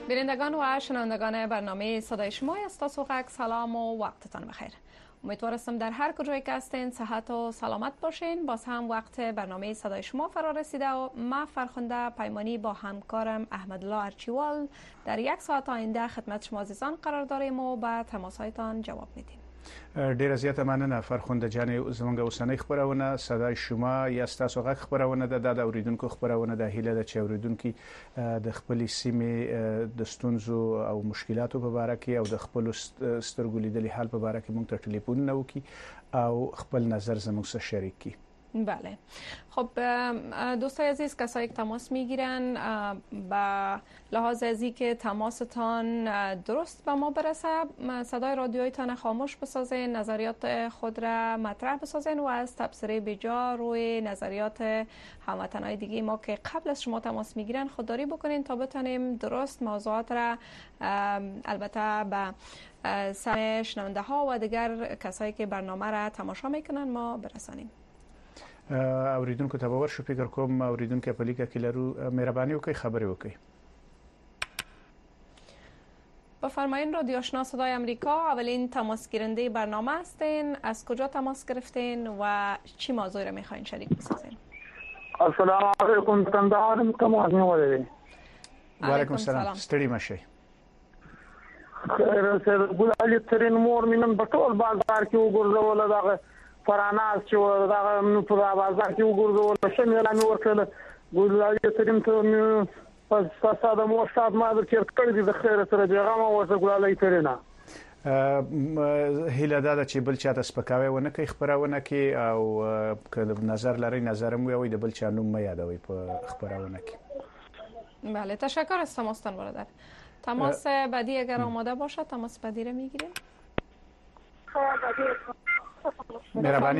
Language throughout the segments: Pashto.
بینندگان و شنوندگان برنامه صدای شما است. تاسو سلام و وقتتان بخیر. امیدوارم در هر کجایی که هستین صحت و سلامت باشین. باز هم وقت برنامه صدای شما فرا رسیده و ما فرخنده پیمانی با همکارم احمدالله ارچیوال در یک ساعت آینده خدمت شما عزیزان قرار داریم و به تماسهایتان جواب میدیم. ډیره زیاته مننه فرخنده جان. زمونږ اوسنۍ خبرونه صدای شما یا ستاسو غږ خبرونه د اوریدونکو خبرونه د هیله د اوریدونکو د خپل سیمې د ستونزو او مشکلاتو په اړه کې او د خپل سترګو لیدلي حال په اړه کې موږ ته ټلیفون وکړي او خپل نظر زموږ سره شریک کړي. بله. خب دوستای عزیز، کسایی که تماس میگیرن با لحاظ از که تماستان درست به ما برسه صدای رادیویتان خاموش بسازین، نظریات خود را مطرح بسازین و از تبصره بجا روی نظریات هموطنهای دیگه ما که قبل از شما تماس میگیرن خودداری بکنین تا بتونیم درست موضوعات را البته به سر شنونده ها و دیگر کسایی که برنامه را تماشا میکنن ما برسانیم. اوریدونکو ته باور شو فکر کوم اوریدونکو په لیکه کې لرو مهرباني وکړئ خبرې وکړئ. بفرمایین رادیو آشنا صدای امریکا، اولین تماس گیرنده برنامه هستین. از کجا تماس گرفتین و چی موضوعی را میخواین شریک بسازین؟ السلام علیکم. کندهار تماس می‌گیرم. و علیکم السلام. ستړي مشئ. خیر سره ګلالي ترين مور مینم په ټول بازار کې وګرځول دغه فراناس چې دا نو په بازار کې وګورځول شمه مې ورکړل ګلالي ترين ته پس ساده مو شاد ما د کړ دي د خیر سره پیغام ورته ګلالي ترينه هیله دا چې بل چاته سپکاوي ونه کوي خبرونه کې او کله نظر لري نظر مو وي د بل چا نوم مې یادوي په خبرونه کې. بله تشکر از تماستان برادر. تماس بعدی اگر آماده باشه تماس بعدی رو میگیریم. مهرباني.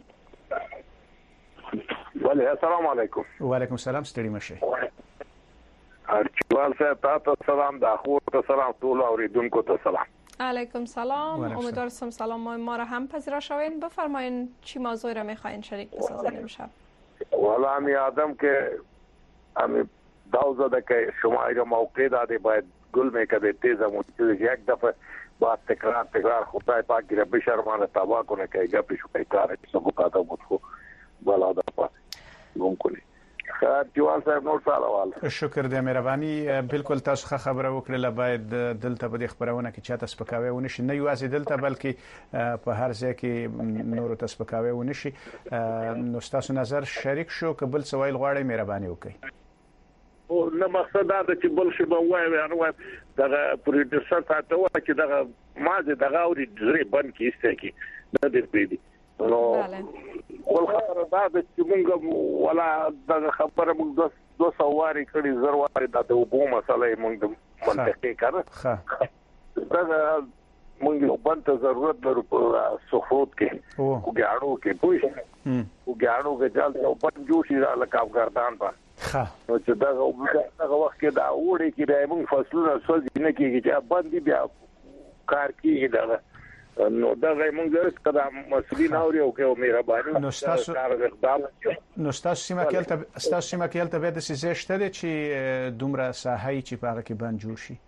ولی السلام علیکم. و علیکم السلام. ستړي مشئ. ارچوال صاحب تاسو سلام، د اخو ته سلام، ټول اوریدونکو ته سلام. علیکم سلام. امیدوارم سلام ما را هم پذیرا شوین. بفرمایین چی موضوعی را میخواین شریک بسازین امشب؟ والا می آدم که امی داوزه که شما ایرا موقع داده باید گل میکده تیزم یک دفعه باید تکرار خدای پاک کی رب شرمانه تابع کنه که گپی شو کار سبو کاته متخو بالا دا پات کوم کني. خیر جوال صاحب نور سلام. شکر دې مهرباني. بالکل تاسو خبره وکړه باید دلته په خبرونه کې چاته سپکاوي ونشي، نه یوازې دلته بلکې په هر ځای کې نور ته سپکاوي ونشي. نو تاسو نظر شریک شو قبل سوال غواړی مهرباني وکړئ. او نه مقصد دا چې بل شي به وای دغه پروډوسر تاسو وا چې دغه مازه دغه اوري درې بند کې استکی نه دې پیډي نو ول خبره دا چې موږ ولا دغه خبره موږ 200 واري کړي زرواري د وبو مسله موږ منطقي کړه دا موږ یو بند ضرورت لرو په سفروت کې او ګاړو کې پوه او ګاړو کې ځل یو بند جوړ شي لکافګردان په نو چې دا وخت کې دا وړي کې د موږ فصلونه سوځي نه کېږي چې باندې بیا کار کېږي دا نو دا موږ درس کړه مسؤلین اوري او کې مهرباني نو تاسو سیمه کې ته به د سیزه شته چې دومره ساحه چې په هغه کې باندې جوړ شي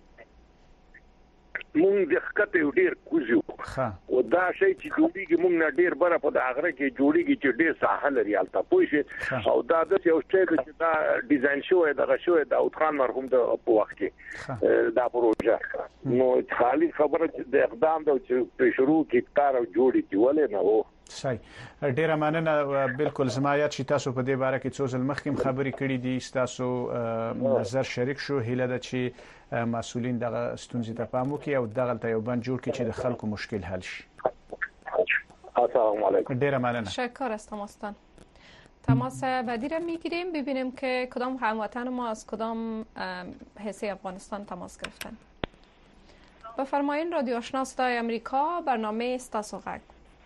مونږ د خکته ډیر کوزو او دا شی چې جوړیږي مونږ نه ډیر بره په داغره کې جوړیږي چې ډیر ساحل لري البته پوه او دا د یو شی چې دا ډیزاین شوی د داود خان مرحوم په وخت کې دا پروژه نو خالي خبره د اقدام د شروع کې کار او جوړی دی ولې نه وو صحیح. ډیره مننه. بالکل زما یاد چې تاسو په دې باره کې څو ځل مخکې خبرې کړې دي، تاسو نظر شریک شو. هیله ده چې مسؤلین دغه ستونزې ته پام وکړي او دغه ته یو بند جوړ کړي چې د خلکو مشکل حل شي. السلام علیکم. ډیره مننه. تشکر از تماستان. تماس بعدی را میگیریم ببینیم که کدام هموطن ما از کدام حصه افغانستان تماس گرفتن. بفرمایین رادیو آشنا صدای امریکا، برنامه استاسو غږ.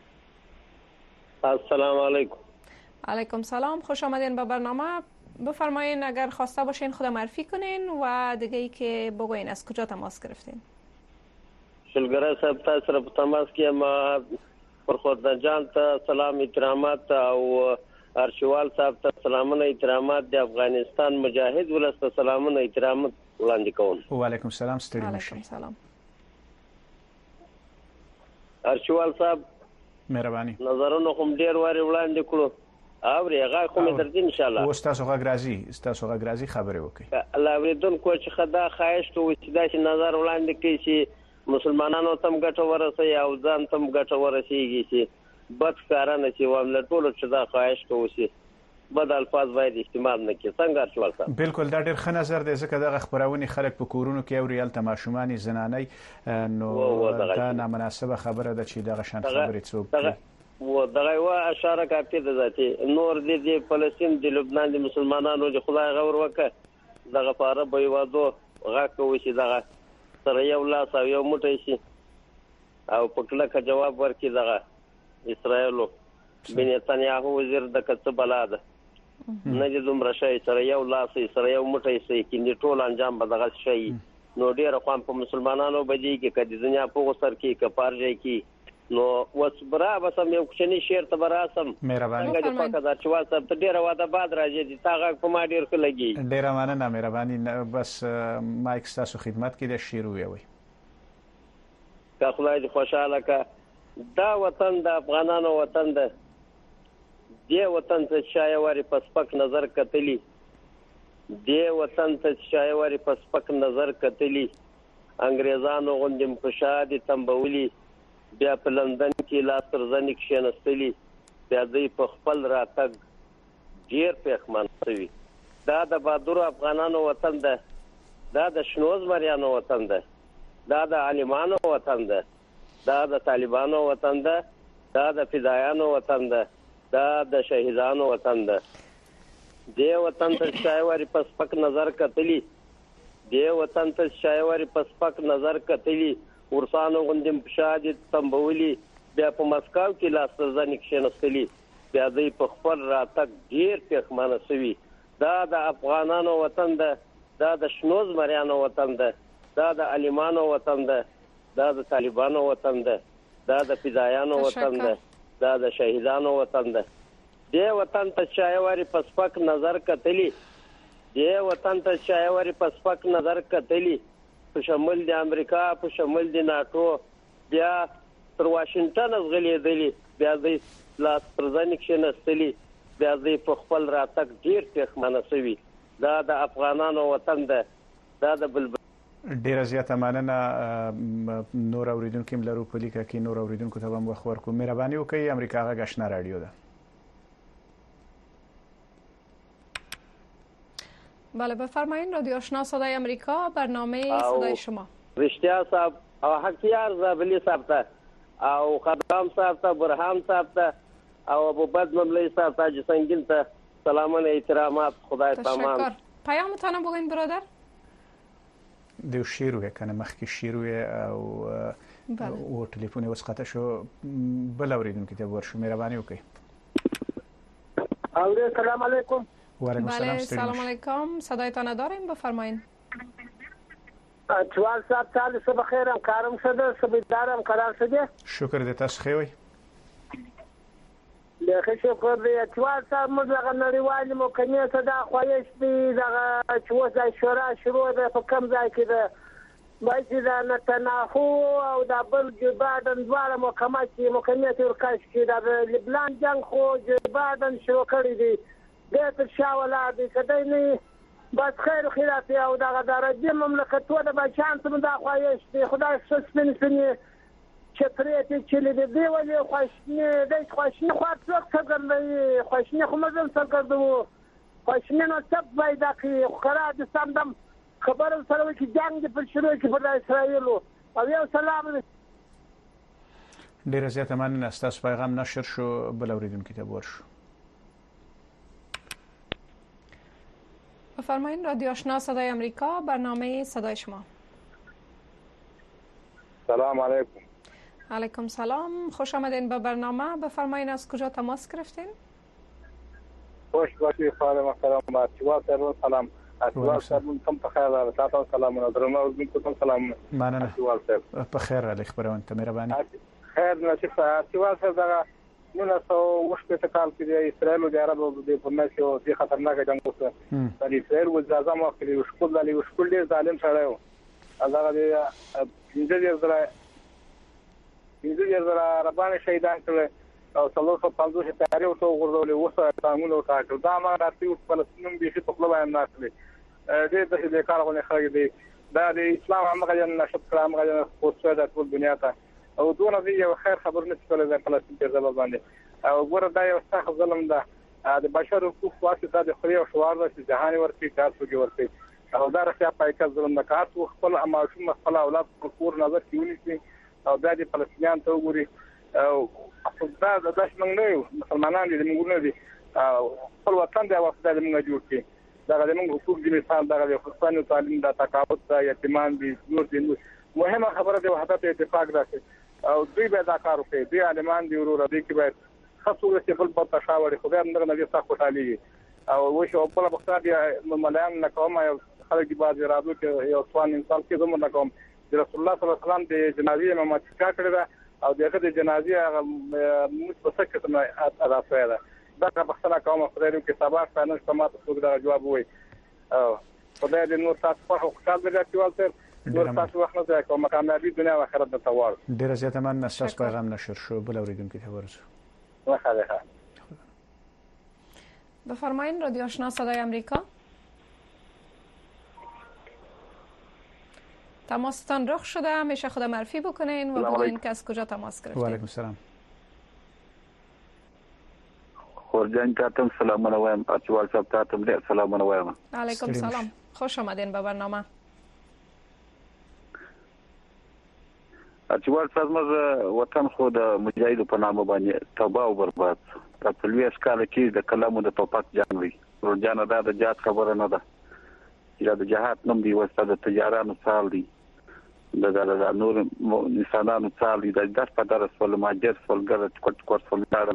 السلام علیکم. علیکم سلام. خوش آمدین به برنامه. بفرمایین اگر خواسته باشین خود معرفی کنین و دیگه ای که بگوین از کجا تماس گرفتین. شلګره صاحب تاسو سره تماس کې ما پرخوردن جان ته سلام احترامات او ارشوال صاحب ته سلامونه احترامات د افغانستان مجاهد ولست سلامونه احترامات وړاندې کوم. وعلیکم السلام، ستړي مشئ. وعلیکم السلام. ارچوال صاحب مهرباني. نظرونه کوم ډیر واري وړاندې کړو اوري هغه کوم درځي ان شاء الله. اوس تاسو غږ راځي خبرې وکړئ. الله اوریدونکو چې خدا خواهش کوي چې دا چې نظر وړاندې کړي چې مسلمانانو تم ګټه ورسي او ځان تم ګټه ورسیږي چې بد کار نه شي وامل ټول چې دا خواهش کوي چې بد الفاظ باید استعمال نه کړي. څنګه ارچوال صاحب؟ بالکل دا ډیر ښه نظر دی ځکه دغه خبرونه خلک په کورونو کې اوري ال تماشومانی زنانه نو دا نامناسبه خبره ده چې دغه شان خبرې څوک و دغه وا اشاره کوي د ذاتي نور د فلسطین د لبنان د مسلمانانو چې خدای غور وکړه دغه پاره به وادو غاکو چې دغه سره یو لاس او یو موټی شي او په کله جواب ورکړي دغه اسرائیل بنیتانیاهو وزیر د کڅ بلاده نه د دومره شي سره یو لاس سره یو موټی شي کې ټول انجام به دغه شي نو ډیر قوم په مسلمانانو باندې کې کدي دنیا په سر کې کپارځي کې نو وسبرا بسم یو کوچنی شعر ته براسم مهرباني څنګه په کدا چې واسه ته ډیر واده بعد راځي دي تاغه کومه ډیر ښه لګي. ډیر مننه مهرباني. بس مایک تاسو خدمت کې د شعر وي که خدای دې خوشاله کا دا وطن د افغانانو وطن ده دی وطن ته شایواري پسپک نظر کتلی دی وطن ته شایواري پسپک نظر کتلی انګريزانو غوندم خوشادي تنبولي بیا په لندن کې لاس تر ځنې کښېنستلي بیا دوی په خپل راتګ ډېر پښیمان شوي. دا د بهادرو افغانانو وطن ده، دا د شنو زمریانو وطن ده، دا د عالمانو وطن ده، دا د طالبانو وطن ده، دا د فدایانو وطن ده، دا د شهیدانو وطن ده. دې وطن ته شایواري په سپک نظر کتلی دې وطن ته شایواري په سپک نظر کتلی ورسانو غوندم شاهد تنبولي بیا په مسکو کې لاس تر ځنې کښېنستلي بیا دوی په خپل راتګ ډېر پښیمانه شوي. دا د افغانانو وطن ده، دا د شنو زمریانو وطن ده، دا د عالمانو وطن ده، دا د طالبانو وطن ده، دا د فدایانو وطن ده، دا د شهیدانو وطن ده. دې وطن ته شایواري په سپک نظر کتلی دې وطن ته شایواري په سپک نظر کتلی په شمول د امریکا په شمول د ناتو بیا تر واشنگټن غلیدلی بیا د لاس پر ځان کښېنستلي بیا د په خپل راتګ ډیر پښیمانه شوي. دا د افغانانو وطن ده، دا د بلبل. ډیر زیاته مننه. نور اوریدونکو هم لرو په لیکه کې نور اوریدونکو ته هم وخت ورکو. مهرباني وکړئ امریکا غږ آشنا رادیو ده. بله بفرمایید. رادیو آشنا صدای امریکا برنامه صدای شما. رشتیا صاحب او حقیار زابلی صاحب ته او خدام صاحب ته برهان صاحب ته او ابو بد مملی صاحب ته جسنگین ته سلامونه احترامات خدای تمام. تشکر. پیامتان بگوین برادر. دیو شیر وی کنه مخکې شیر وی او ټلیفون اوس قطع شو. بل اوریدونکو ته ورشو. مهرباني وکړئ. السلام علیکم. وعلیکم السلام. سلام علیکم. صدایتان داریم بفرمایید. چوال صاحب تعالی صبح خیرم کارم شده سبیدارم قرار شده. شکر دې تاسو خوي. له شکر دې چوال صاحب موږ هغه نړیوال مکنه ته دا خوښ دي دا چې شورا شروع ده په کم ځای کې ده باید دا نتناهو او دا بل جو بادن دواړه محکمه کې مکنه ته ورکاش کې دا لبنان جنگ خو جو بادن شروع کړی دي د تر شاولا دي کدی نه بس خیر خلاف او دا درجه مملکتونه به شانس من دا خوښ دي خدای سپین سپین چتریتی چې دې دی ولې خوښنه د خوښنه خو څوک څنګه خوښنه خو مزل څنګه خوښنه نو څه پیدا کوي خراب سمدم خبر سره کې جنگ په شروع کې پر اسرائیل او یو سلام. ډیر زیاته مننه. تاسو پیغام نشر شو. بل اوریدونکو ته ورشو. بفرمایید. رادیو آشنا صدای امریکا برنامه صدای شما. سلام علیکم. علیکم سلام. خوش آمدین به برنامه. بفرمایید از کجا تماس گرفتین؟ خوش باشید خانم محترم. ارچوال صاحب سلام. ارچوال صاحب تم په خیر راغلی. تاسو سلامونه درنو اوریدونکو ته سلام. مننه. ارچوال صاحب په خیر را خبرونه ته مهرباني. خیر نصیب ارچوال صاحب دا 1980 کال کې د اسرائیل او د عربو د پرناسیو د خطرناک جنگ وکړ د اسرائیل وزیر اعظم خپل وشکول ډیر ظالم سره و هغه د 15,000 عربان شهیدان کړل او 350 تیاری او غوړول وسه تعامل او تاکل دا ما راځي فلسطین به په خپل باندې ناشلي دې د کارونه خلک دي دا د اسلام هغه جن نشط کلام غوښته پوسټ د ټول دنیا ته او دونه دی یو خیر خبر نه څه کولای فلسطین په ځای باندې او ګوره دا یو څه ظلم ده د بشر حقوق واسطه د خوري او شوار د جهان ورته تاسو کې ورته او دا رښتیا پایکه ظلم نه کاټ خپل اماشوم خپل اولاد کور نظر کیونی او دا د فلسطینیان ته وګوري او دا د دښمن نه یو مسلمانان دي موږ نه دي خپل وطن دی او خدای دې موږ جوړ کړي دا د موږ حقوق دي مثال دا د خصوصي تعلیم د تقاعد د یتیمان دي نور دي مهمه خبره د وحدت اتفاق راځي او دوی به دا کار وکړي د عالمان دی ورور دي کې باید خاصو چې بل په تشاور خدای موږ نه تاسو خوشالي او وشو په بخښه دي مليان نه کوم خلک دی باز رادو کې یو ځوان انسان کې زموږ نه کوم رسول الله صلی الله علیه وسلم د جنازې امامت کړی او دغه د جنازې هغه متفسق څنګه ادا شوی دا په بخښه کوم خدای دې کې سبا څنګه سمات څوک دا جواب وي او خدای دې نور تاسو په خوشاله دې چې والتر نور تاسو وخت نه ځای کوم کامیابی دنیا او آخرت ته توار ډیر زیات من اساس پیغام نشر شو بل اوریدونکو ته ورسو واخره بفرمایید رادیو آشنا صدای آمریکا تماستان رخ شده همیشه خود معرفی بکنین و بگوین که از کجا تماس گرفتین. و علیکم السلام. خورجان تاتم سلام علیکم. اچوال صاحب تاتم دې سلام علیکم. علیکم سلام. خوش آمدین به برنامه. اچوال صاحب موږ وطن خو د مجاهدو په نامه باندې تباہ او برباد. په پلویس کال کې د کلمو د ټوپک جنگ وی. ورجان دا د جهاد خبره نه ده. چې د جهاد نوم دی وسته د تجارانو سال دی. د نور انسانانو سال دی د درس په درس ول ماجر فلګر کوټ فلګر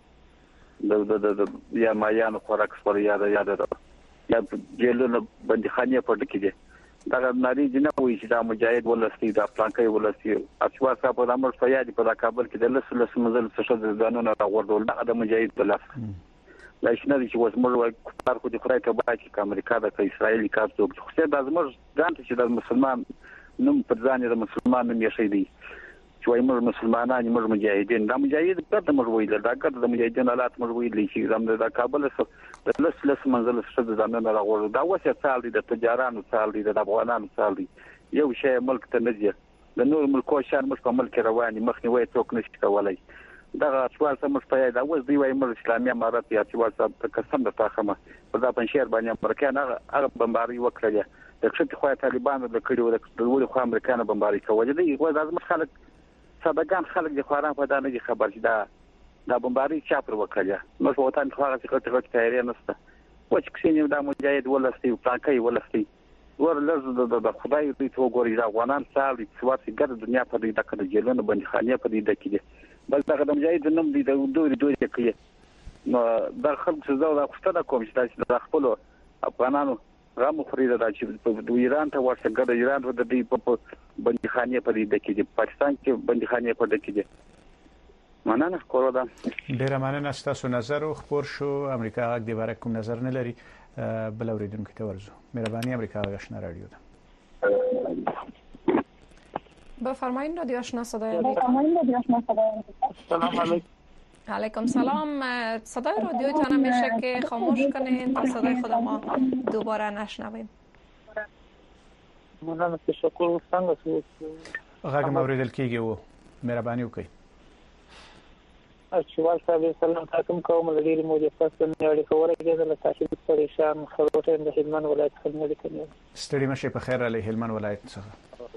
د یا مایانو خوراک سره یاد یا جیلونو بندخانه پټ کیږي دا ناري جنہ وې چې دا مجاهد ولستي دا پلانکې ولستي اڅوا صاحب د امر فیاض په کابل کې د لسلس مزل څخه د ځانونو راغورډول د مجاهد په لاس لا شنه چې وسمر وای کفار خو د خدای کبا چې امریکا د اسرایلی کار څوک خو دا زموږ ځان چې د مسلمان نوم پر ځان د مسلمان نوم یې شي دی چې وای موږ مسلمانان موږ مجاهدین دا مجاهد په موږ ویل دا کړه د مجاهدین حالات موږ ویل چې زموږ د کابل سره د لسلس منزل څخه د ځانونو راغورډول دا وسه سال دي د تجارانو سال دي د افغانانو سال دي یو شی ملک ته نه دی د نور ملکو شان مش په ملک رواني مخنیوي څوک نشي کولای دا څوار سم په دا اوس دی وای مر اسلامي امارات یا څوار سم په قسم د تاخمه په دا پنځیر باندې امریکایان هغه بمباري وکړه د څه خو طالبانو د کړي د ولې خو امریکایان بمباري کوي دی خو لازم خلک سبقان خلک د خوران په دانه دي خبر چې دا بمباري چا پر وکړه نو په وطن خو هغه څه څه تیاری نشته و چې کسینې دا مجاهد ولستي پاکي ولستي ورلز د خدای دې تو ګوري دا افغانان سال د سواسي ګر دنیا په دې دغه د جیلونو باندې خانيه په دې دکې بل دا د مجاهد نوم دی د دوی کوي نو د خلک څه زو دا خوشاله کوم چې د خپل افغانانو غو خريده دا چې د ایران ته ورسره ګر ایران د دې په باندې خانيه په دې دکې پاکستان کې باندې خانيه په دکې مننه کوله دا ډیر مننه تاسو نظر خبر شو امریکا غږ دی بارک کوم نظر نه لري بل اوریدونکو ته ورزو مهرباني امریکا غږ آشنا رادیو ده بفرمایید رادیو آشنا صدای آمریکا. سلام علیکم. علیکم سلام. صدای رادیوتان همیشه که خاموش کنین تا صدای خود ما دوباره نشنویم. مننه تشکر څنګه غږ اوریدل کیږي وو مهرباني وکړئ. اچوال صاحب سلام تاسو کوم لري مو د فاصله اړیکه ورګه د تاسو پریشان خبرته د هلمند ولایت خدمت کوي. ستړي مشه په خیر علي هلمند ولایت څخه.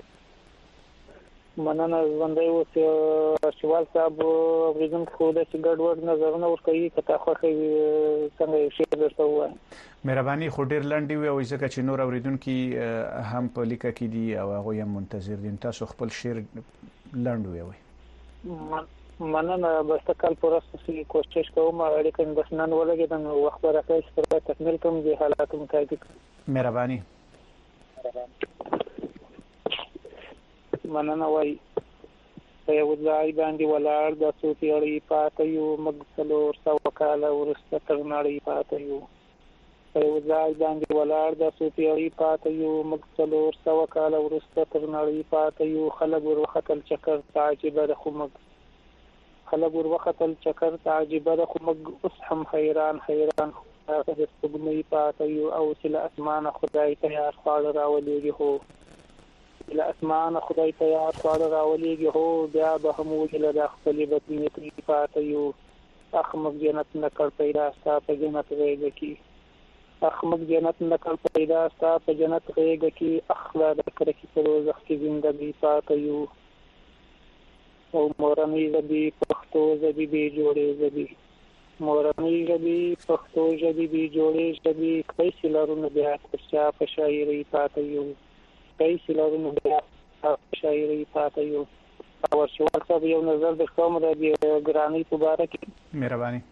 مننه ژوندۍ اوسه اچوال صاحب ورزم خو د ګډوډ نظرونه ورکوي کته خوخي څنګه شي درته وای. مهرباني خو ډیر لنډي وي او ځکه چې نور اوریدونکو هم په لیکه کې دي او هغه هم منتظر دي تاسو خپل شعر لنډ وي. مننه بس کال پرسته کوشش کوم اړیکه بس نن ولګیدم وخت راکړی چې تکمیل کوم دي حالات متعلق مهرباني مننه وای په یو ځای باندې ولاړ د څو پیړۍ پاتې یو موږ 400 کاله وروسته تر نړۍ پاتې یو په یو ځای باندې ولاړ د څو پیړۍ پاتې یو موږ 400 کاله وروسته تر نړۍ پاتې یو خلک ورختل چکر تعجب د خمګ خلک ورختل چکر تعجب د خمګ اوس هم حیران هغه د سپوږمۍ پاتې یو او چې له اسمانه خدای ته یاد خواړه راولېږي هو له اسمانه خدای ته یاد خواړه راولېږي هو بیا به هم وګله د خپلې بطنې ترې پاتې یو اخمق جنت نکړ پیدا ستا په جنت غېږه کې اخمق جنت نکړ پیدا ستا په جنت غېږه کې اخلا د کرکې په دوزخ کې زندګي پاتې یو او مورنۍ ژبې پښتو ژبې بې جوړې ژبې مورنۍ ژبې پښتو ژبې بې جوړې ژبې کیسې لرونه بیا تر چا په شاعرۍ پاتې یو کیسې لرونه بیا په شاعرۍ پاتې یو ورشوال صاحب یو نظر د کوم د ګرانۍ په باره کې مهرباني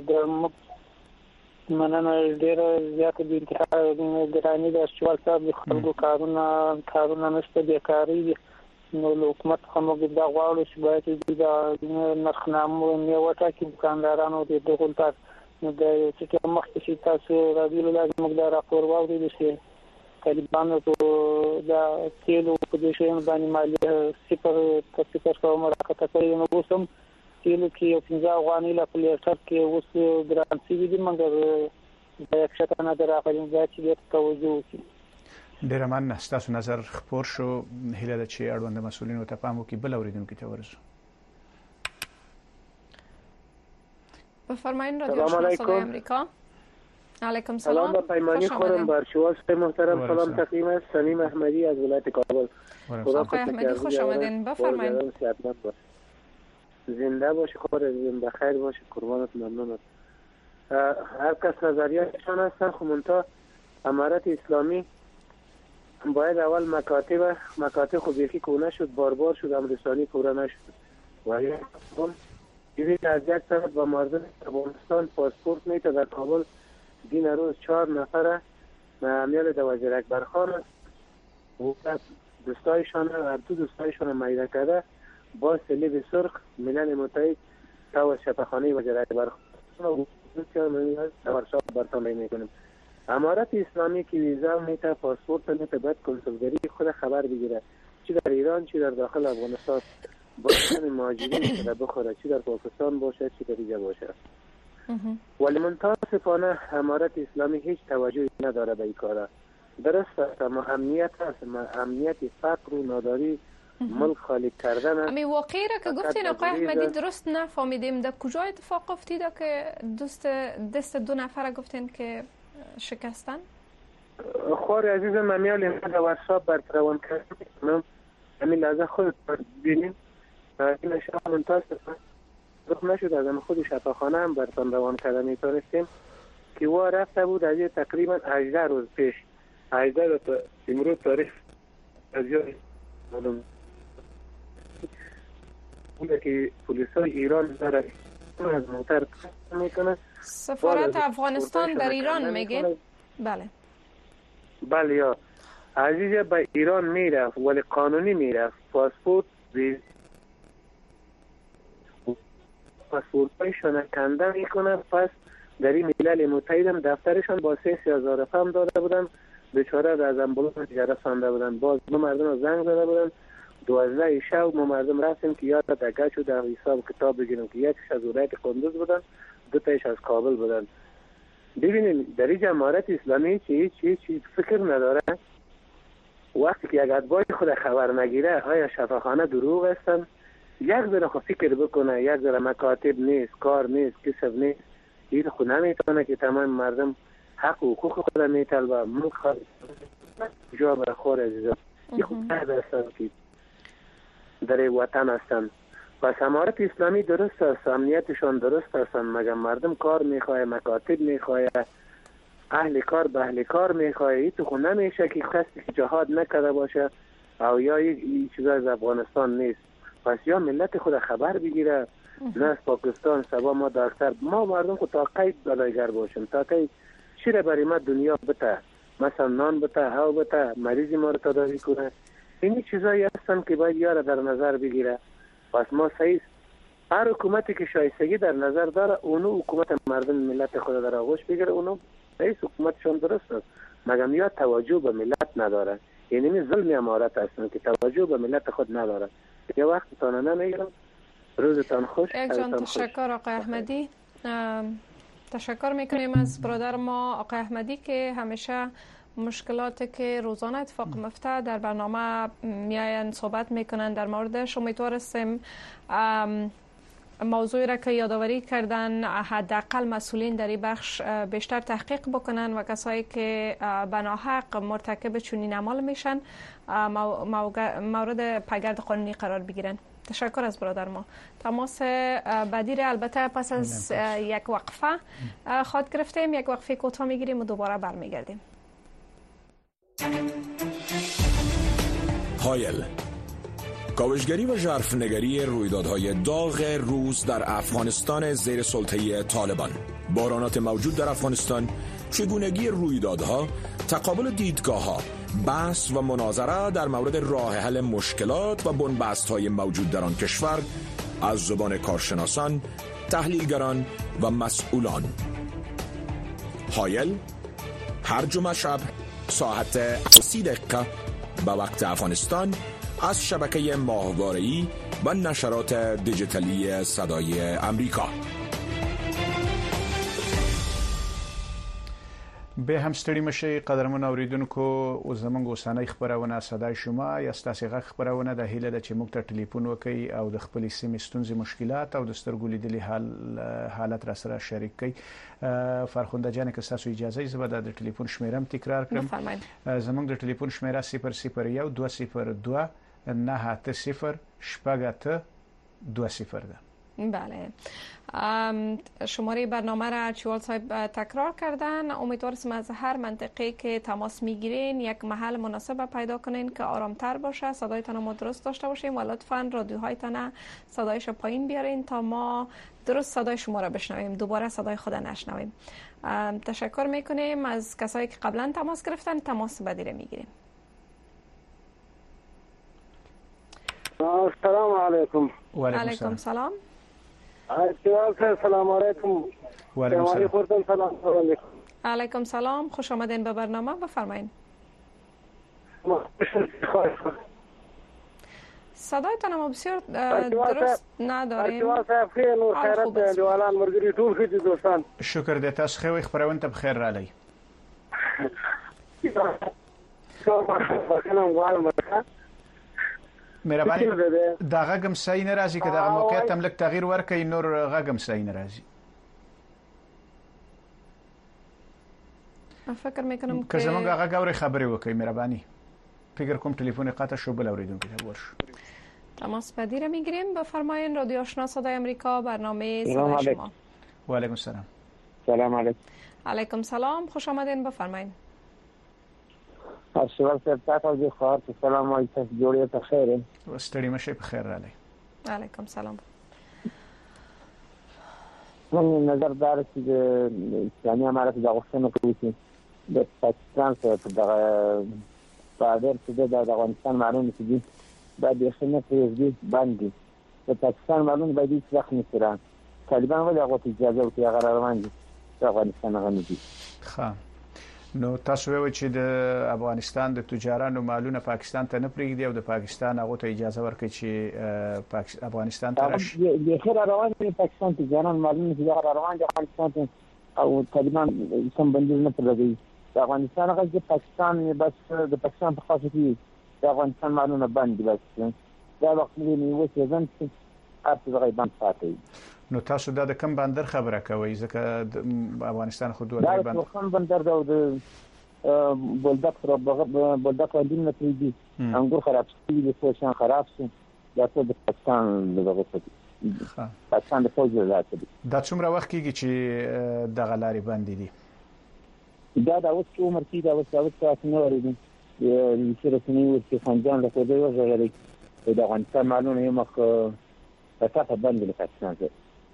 مننه ډېره زیاته د انتها ګرانۍ د ورشوال صاحب د خلکو کارونه نشته بیکاري دي نو حکومت هم د غواړي چې باید د نرخنامو نیو ټاکي دکاندارانو د دغه د چې مخکې چې تاسو راځي لازم مقدار راپور واوري چې طالبانو د تیلو په دې شی باندې مالی صفر کوم راکته کوي نو اوسم تیلو کې 15 افغانۍ لا پلیټر کې اوس ګران سی دي مګر د یکشته نه دراغلي چې د توجه وکړي ډیر مننه ستاسو نظر خبر شو هله د چی اړوند مسولینو ته پام وکړي بل اوریدونکو ته ورسو بفرمایید رادیو آشنا صدای آمریکا علیکم سلام با پیمانی خورم برشواز محترم سلام تقدیم است سلیم احمدی از ولایت کابل خدا احمدی خوش آمدین بفرمایید زنده باشه خود عزیزم بخیر باشه قربانت ممنونم هر کس نظریاتشان هستن خب منتها امارت اسلامی باید اول مکاتب خب یکی کونه شد بار شد امرسانی پوره نشد و یکی از یک طرف با مردم افغانستان پاسپورت میته در کابل دین روز 4 نفره میال د وزیر اکبر خان و دوستایشان هر دو دوستایشان میده کرده با صلیب سرخ ملل متحد تا شفاخانه وزیر اکبر خان ورشاب برطانیه میکنیم امارت اسلامی که ویزا میته پاسپورت میته بعد کنسولگری خود خبر بگیره چی در ایران چی در داخل افغانستان باید مهاجرین را بخوره چی در پاکستان باشه چی در اینجا باشه ولی متاسفانه امارت اسلامی هیچ توجهی نداره به این کارا درست است اما امنیت فقر و ناداری ملک خالی کردن است. امی واقعی را که گفتین آقای احمدی درست نفهمیدیم در کجا اتفاق افتیده که دست 2 نفر گفتین که شکستن؟ خوار عزیزم امیال در واتساپ برطرفان کردم همین لحظه خود ببینیم این شما منتاسفانه نشد از خود شفاخانه هم برطان روان کردن میتونستیم که او رفته بود از تقریبا 18 روز پیش 18 امروز تاریخ از معلوم بوده که پلیسای ایران داره از موتر میکنه سفارت افغانستان در ایران میگه بله یا عزیزه به ایران میرفت ولی قانونی میرفت پاسپورت پاسپورتایشان کنده میکنه پس در این ملل متحد هم دفترشان با 3000 فهم داده بودن بیچاره را از امبولانس رسانده بودن باز ما مردم زنگ زده بودن 12 شب ما مردم رفتیم که یاد دگه شد در حساب کتاب بگیریم که یکیش از ولایت قندوز بودن 2 تایش از کابل بودن ببینیم در این امارت اسلامی هیچ فکر نداره وقتی که یک اتباع خود خبر نگیره آیا شفاخانه دروغ هستن یک ذره خود فکر بکنه یک ذره مکاتب نیست کار نیست کسب نیست این خود نمیتونه که تمام مردم حق و حقوق خود میطلبه ملک خواهد جا برخور عزیزم این خود درد هستن که در وطن هستن پس امارت اسلامی درست است امنیتشان درست هستن مگر مردم کار میخواه مکاتب میخواه اهل کار به اهل کار میخواه این تو خود نمیشه که کسی که جهاد نکرده باشه او یا این چیزا از افغانستان نیست پس یا ملت خود خبر بگیره نه از پاکستان سبا ما دکتر ما مردم خود تا قید بلایگر باشیم تا قید چیره برای ما دنیا بته مثلا نان بته هوا بته مریضی ما رو تداوی کنه این چیزایی هستن که باید یاره در نظر بگیره پس ما صحیح هر حکومتی که شایستگی در نظر داره اونو حکومت مردم ملت خود در آغوش بگیره اونو رئیس حکومتشون درست است مگر یا توجه به ملت نداره یعنی ظلم امارت هستن که توجه به ملت خود نداره یه وقت تانه نمیگیرم روزتان خوش. یک جان تشکر آقای احمدی. تشکر میکنیم از برادر ما آقای احمدی که همیشه مشکلاتی که روزانه اتفاق میفته در برنامه میاین صحبت میکنن در موردش. امیدوار هستیم موضوعی را که یادآوری کردن حداقل مسئولین در این بخش بیشتر تحقیق بکنن و کسایی که به ناحق مرتکب چنین اعمال میشن مورد پایگرد قانونی قرار بگیرن. تشکر از برادر ما. تماس بعدی را البته پس از یک وقفه خواهد گرفتیم. یک وقفه کوتاه میگیریم و دوباره برمیگردیم. هایل، کاوشگری و ژرفنگری رویدادهای داغ روز در افغانستان زیر سلطه طالبان، بحرانات موجود در افغانستان، چگونگی رویدادها، تقابل دیدگاه‌ها، بحث و مناظره در مورد راه حل مشکلات و بنبست‌های موجود در آن کشور از زبان کارشناسان، تحلیلگران و مسئولان. هایل هر جمعه شب ساعت 30 دقیقه به وقت افغانستان از شبکه ماهواره‌ای و نشرات دیجیتالی صدای امریکا. به هم ستړي مشي قدرمن اوریدونکو او زمونږ اوسنۍ خبرونه صداي شما یا ستاسو غږ خبرونه د هیله د چې موږ ته ټلیفون وکړي او د خپل سیمې ستونزې مشکلات او د سترګو لیدلي حالت را سره شریک کړي. فرخنده جان که تاسو اجازه زما د ټلیفون شمیرم تکرار کړم. زمونږ د ټلیفون شمیره 001 202 980 شپږ 20 ده. بله، شماره برنامه را چوال صاحب تکرار کردن. امیدوارم از هر منطقه که تماس میگیرین یک محل مناسب پیدا کنین که آرامتر باشه، صدایتان ما درست داشته باشیم و لطفاً رادیوهایتان صدایش پایین بیارین تا ما درست صدای شما را بشنویم، دوباره صدای خود نشنویم. تشکر میکنیم از کسایی که قبلا تماس گرفتن. تماس بعدی را میگیریم. السلام علیکم. و علیکم سلام. السلام علیکم. و علیکم سلام. علیکم سلام، خوش آمدین به برنامه. بفرمایید. صدایتان ما بسیار درست نداریم. شکر دې تاسو خو خبرونه ته بخیر را لې. مهرباني دا غږم صحیح نه راځي که دا موقعیت هم لږ تغییر ورکړي نور غږم صحیح نه راځي. فکر میکنم که زموږ غږ اوري خبرې وکړي مهرباني. فکر کوم ټلیفون قطع شو بل اوریدونکو ته ورشو. تماس بعدی را میگیریم. بفرمایید. رادیو آشنا صدای آمریکا، برنامه صدای شما. و علیکم السلام. سلام علیکم. علیکم سلام، خوش آمدین. بفرمایید. اشرار سرتاتا دی خواهر که سلام علیکم جوریت خیره و ستړي مشه په خیر را لې. علیکم سلام. من نظر داره چې د اسلامي امارت د غوښتنه کوي چې د پاکستان سره د بادر چې د افغانستان معلومه دي باید خدمت پرېږدي باندې د پاکستان معلومه باید هیڅ وخت نه کړي. طالبان ولې هغه اجازه ورکړي هغه روان دي د افغانستان غني دي. ښه، نو تاسو وایئ چې د افغانستان د تجارانو مالونه پاکستان ته نه پریږدي او د پاکستان هغه ته اجازه ورکړي چې افغانستان ته راشي. د خیر روان دي پاکستان تجاران مالونه چې هغه روان دي افغانستان او طالبان سم بندول نه پرېږدي. د افغانستان هغه د پاکستان بس د پاکستان په خاطر کې د افغانستان مالونه باندې بس دا وخت نیو چې ځان چې اته غیبان ساتي. نو تاسو دا د کم بندر خبره کوي ځکه د افغانستان خو دوه بندر دا کم بندر دا د بولدک باندې نه پیږي انګور خراب شي د سوشن خراب شي دا ټول د پاکستان دغه څه پاکستان د فوج راځي. دا څومره وخت کېږي چې د غلاري باندې دي؟ دا اوس عمر کې دا اوس تاسو نه ورېدل چې رسمي چې خنجان له کوډي وځي د افغانستان مالونه یې مخ په باندې له پاکستان څخه.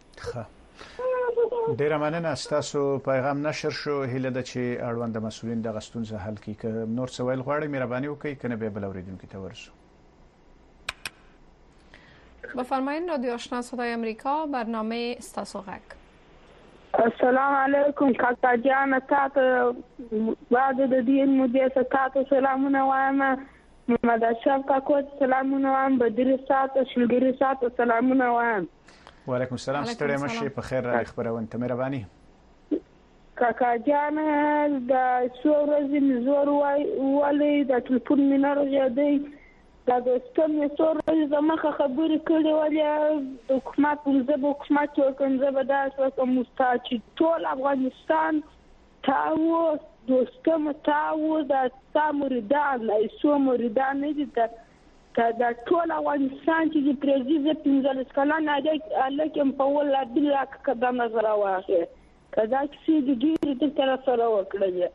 ډیره مننه. تاسو پیغام نشر شو. هیله ده چې اړوند مسؤلین د غستونزه حل کړي. که نور څه ویل غواړي مهرباني وکړئ کنه به بل اوریدونکو ته ورسو. بفرمایید. رادیو آشنا صدای امریکا، برنامه استاسو غک. السلام علیکم کاکا جان، تاسو بعد د دې مودې تاسو سلامونه وایم. محمد اشرف کاکو سلامونه وایم. بدر سات شلګری سات سلامونه وایم. وعلیکم السلام. ستړي مشه په خیر را خبرونه ته مهرباني. کاکا جان د څورځې مزور وای د ټلیفون مینار جدي دا د ستنې څورځې زمخه خبرې کړې ولې د حکومت په حکومت ورکنځه به دا کوم مستاچ ټول افغانستان تاو دوستم تاو د سامریدان ایسو مریدان دي دا ټول افغانستان چې پرېزیدنت پنځل کلان الکه په ولا بلا کده نظر واخه کدا چې د ډیر د طرف سره وکړل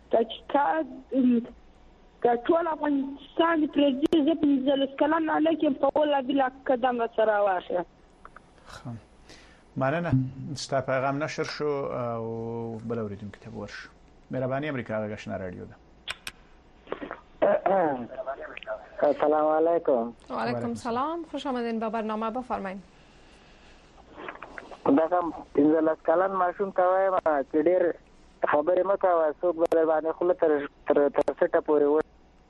دا ټول افغانستان پرېزیدنت پنځل کلان الکه په ولا بلا کده نظر واخه. مننه. ستا پیغام نشر شو او بل اوریدونکو ته ورش. مهرباني. امریکا غشنا رادیو ده. السلام علیکم. و علیکم سلام. خوش آمدین به برنامه. بفرمایید. دا پنځه کلن ماشوم ته وایم چې ډېر خبرې مه کوه، څوک به باندې خوله تر سټه پورې و.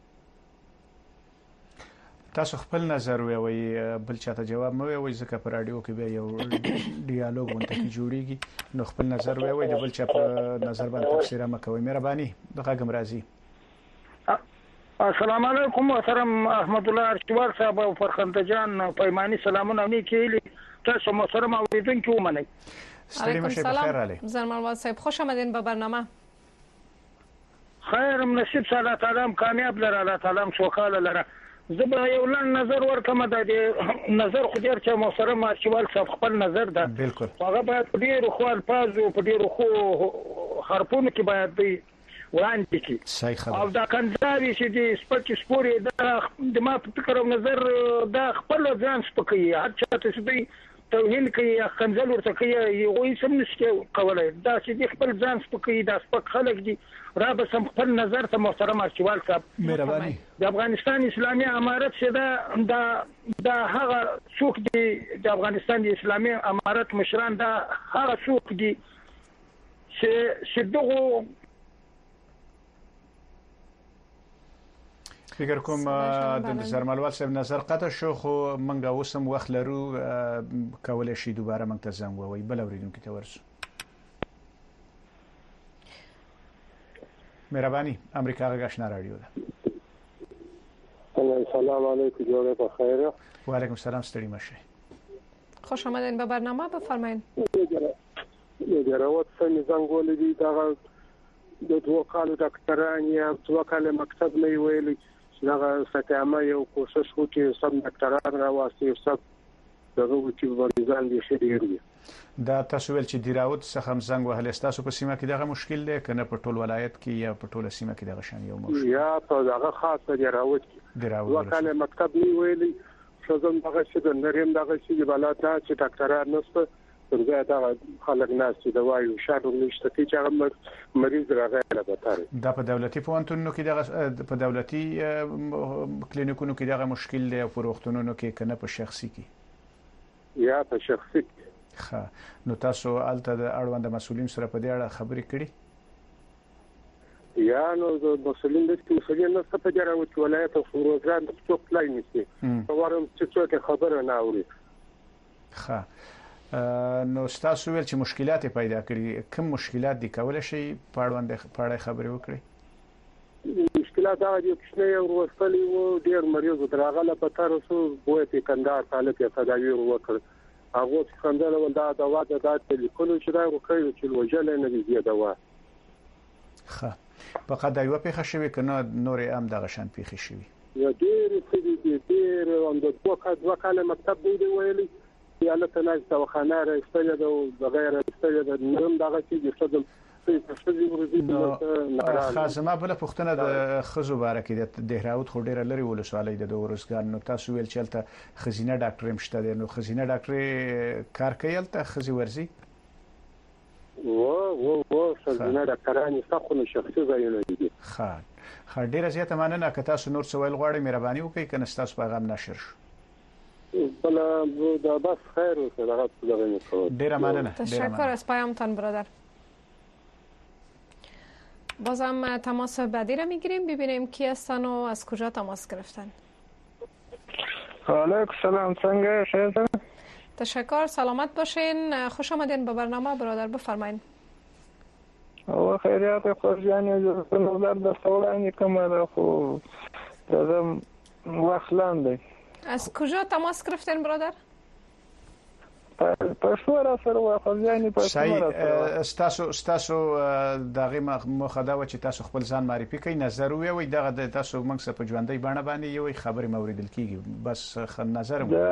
تاسو خپل نظر ووایئ، بل چاته جواب مه وایئ، ځکه په رادیو کې به یو ډیالوګ غونډه کې جوړیږي، نو خپل نظر ووایئ، د بل چا په نظر باندې تفسیر مه کوئ. مهرباني. دغه کوم راځي. السلام علیکم. محترم احمد الله ارشوار صاحب او فرخنده جان پیمانی سلامونه مې کېلی. تاسو محترم اوریدونکو ومنئ. علیکم سلام. زرمالواد صاحب خوش آمدین به برنامه. خیر نصیب الله تعالی کامیاب لره، الله تعالی سوکاله لره. زه به یو لن نظر ورکم د نظر خو ډیر چې محترم ارشوار صاحب خپل نظر ده. بالکل. هغه باید ډیر خو الفاظ او په ډیر خو حرفونو کې باید دی وړاندې کی. صحیح خبر. او دا کنځاوي چې د سپک سپوري د ما په فکر او نظر دا خپل ځان سپکوي، هر چا ته چې توهین کوي یا کنځل ورته کوي یو سم نشي کولای. دا چې خپل ځان سپکوي، دا سپک خلک دي. را به سم خپل نظر ته محترم ارشوال صاحب مهرباني. د افغانستان اسلامي امارت چې دا هغه څوک دي، د افغانستان اسلامي امارت مشران دا هغه څوک دي چې دغه فکر کوم د زرمالوال صاحب نظر قطع شو، خو منګه اوسم وخت لرو کولای شي دوباره موږ ته زنګ ووایي. بل اوریدونکو ته ورسو. مهرباني. امریکا غشنا رادیو ده. السلام علیکم. جوړه په خیر. و علیکم السلام. ستړي مشه. خوش آمدین به برنامه. بفرمایید. جراوت څنګه زنګ ولې دا د دوه کالو ډاکټران یا دوه کال مکتب نه ویلي چې دا ستامه یو کوشش وکړي سم ډاکټران راوستي سب دغه چې مریضان دي شریږي. دا تاسو ول چې دیراوت څخه زنګ وهل تاسو په سیمه کې دغه مشکل دی کنه په ټول ولایت کې یا په ټول سیمه کې دغه شان یو مشکل؟ یا په دغه خاصه دیراوت دوه کال مکتب نه ویلي شزم دغه چې د نریم دغه چې بلاته چې ډاکټران نشته څنګه دا خلک ناس چې دوايو شادو نشته چې هغه مریض راغلی به تاره. دا په دولتي پوهنتونونو کې دغه په دولتي کلینیکونو کې دغه مشکل دی او په روغتونونو کې کنه په شخصي کې؟ یا په شخصي. ښه. نو تاسو الته د اړوند مسولین سره په دې اړه خبرې کړې؟ یا نو د مسولین د مسولین نه څه په جره او ولایت او روزان د څوک پلان نشي. ورم چې څوک خبره نه اوري. ښه. نو تاسو ویل چې مشکلات پیدا کړي، کوم مشکلات دي کولای شي په اړه خبرې وکړي؟ مشکلات هغه دي چې یو ورسلي وو ډیر مریض دراغله په تاسو بوې په کندهار حالت یې تداوی وکړ. هغه څنګه ول دا دوا د ټلیفون چې دا وکړي چې وجل نه دی دوا. ښه. فقط دا یو پیښه شوی کنه نور هم دغه شان پیښه شوی؟ یا ډیر هم د دوه کال مکتب دی ویلي یا له تناز توخانه راستل د غیر راستل د نوم دغه چې خدم خاصه بل پښتنه د خزو بارکې د دهراوت خو ډیره لري ولسوالۍ د ورسګان. نو تاسو ویل چلته خزینه ډاکټر مشته دی، نو خزینه ډاکټر کار کوي ته خزي ورزي؟ و خزینه ډاکټران څخه شخصي ځایونه دي. ډیره زیاته مننه که تاسو نور څه ویل غواړئ مهرباني وکړئ کنه تاسو پیغام نشر شو. بل دا بس خیر اوسه دغه څه ډیره مننه. تشکر از پیامتان برادر. بازم تماس بعدی را میگیریم ببینیم کی هستن و از کجا تماس گرفتن. علیکم سلام، څنګه شئ؟ تشکر، سلامت باشین. خوش آمدین به برنامه برادر، بفرمایید. او خیریات خورجانی نظر در سوالانی کمه خو دادم وقت لنده. از کجا تماس گرفتین برادر؟ پښتو سره واخلځاني پښتو ستاسو دغه مخاده و چې تاسو خپل ځان معرفي کړئ، نظر وي دغه د تاسو موږ په ژوندۍ بڼه باندې یو خبري موریدل کیږي، بس نظر مو.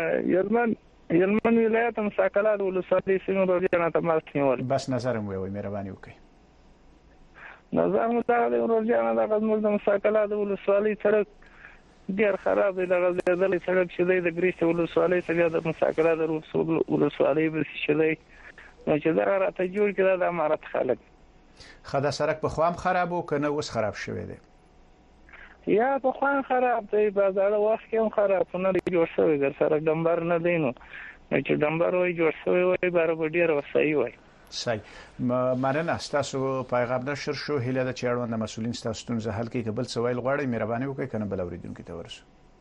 یلمن ولایت مساکلات ولسوالۍ سیمه روزانه تماس نیول، بس نظر مو وي، مهرباني وکړئ. نظر مو دا د روزانه د غزمل د مساکلات ولسوالۍ سره ډیر خراب دی. دغه ځل سړک چې د ګریشت ولسوالۍ څخه د مساکلات ولسوالۍ به شلې چې دا راته جوړ کړه د امارت خلک. خدا سړک په خوام خراب او کنه اوس خراب شوی دی؟ یا په خوام خراب دی، بازار وخت کې هم خراب نه دی جوړ شوی، در سره ډمبر نه دی نو چې ډمبر وای جوړ شوی وای برابر ډیر وسایي وای. صحیح. مننه. تاسو پیغام نشر شو، هیله د چاړوند مسولین تاسو ستونزه حل کوي. قبل سوال غواړي، مهرباني وکړئ کنه بل اوریدونکو ته ورسو.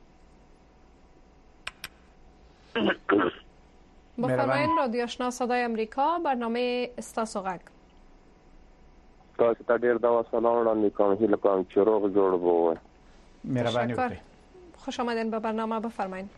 بفرمایید. رادیو آشنا صدای امریکا، برنامه استاسو غږ. تاسو ته ډیر دا سلام وړاندې کوم، هیله کوم چې روغ جوړ وو. مهرباني وکړئ. خوش آمدین به برنامه، بفرمایید.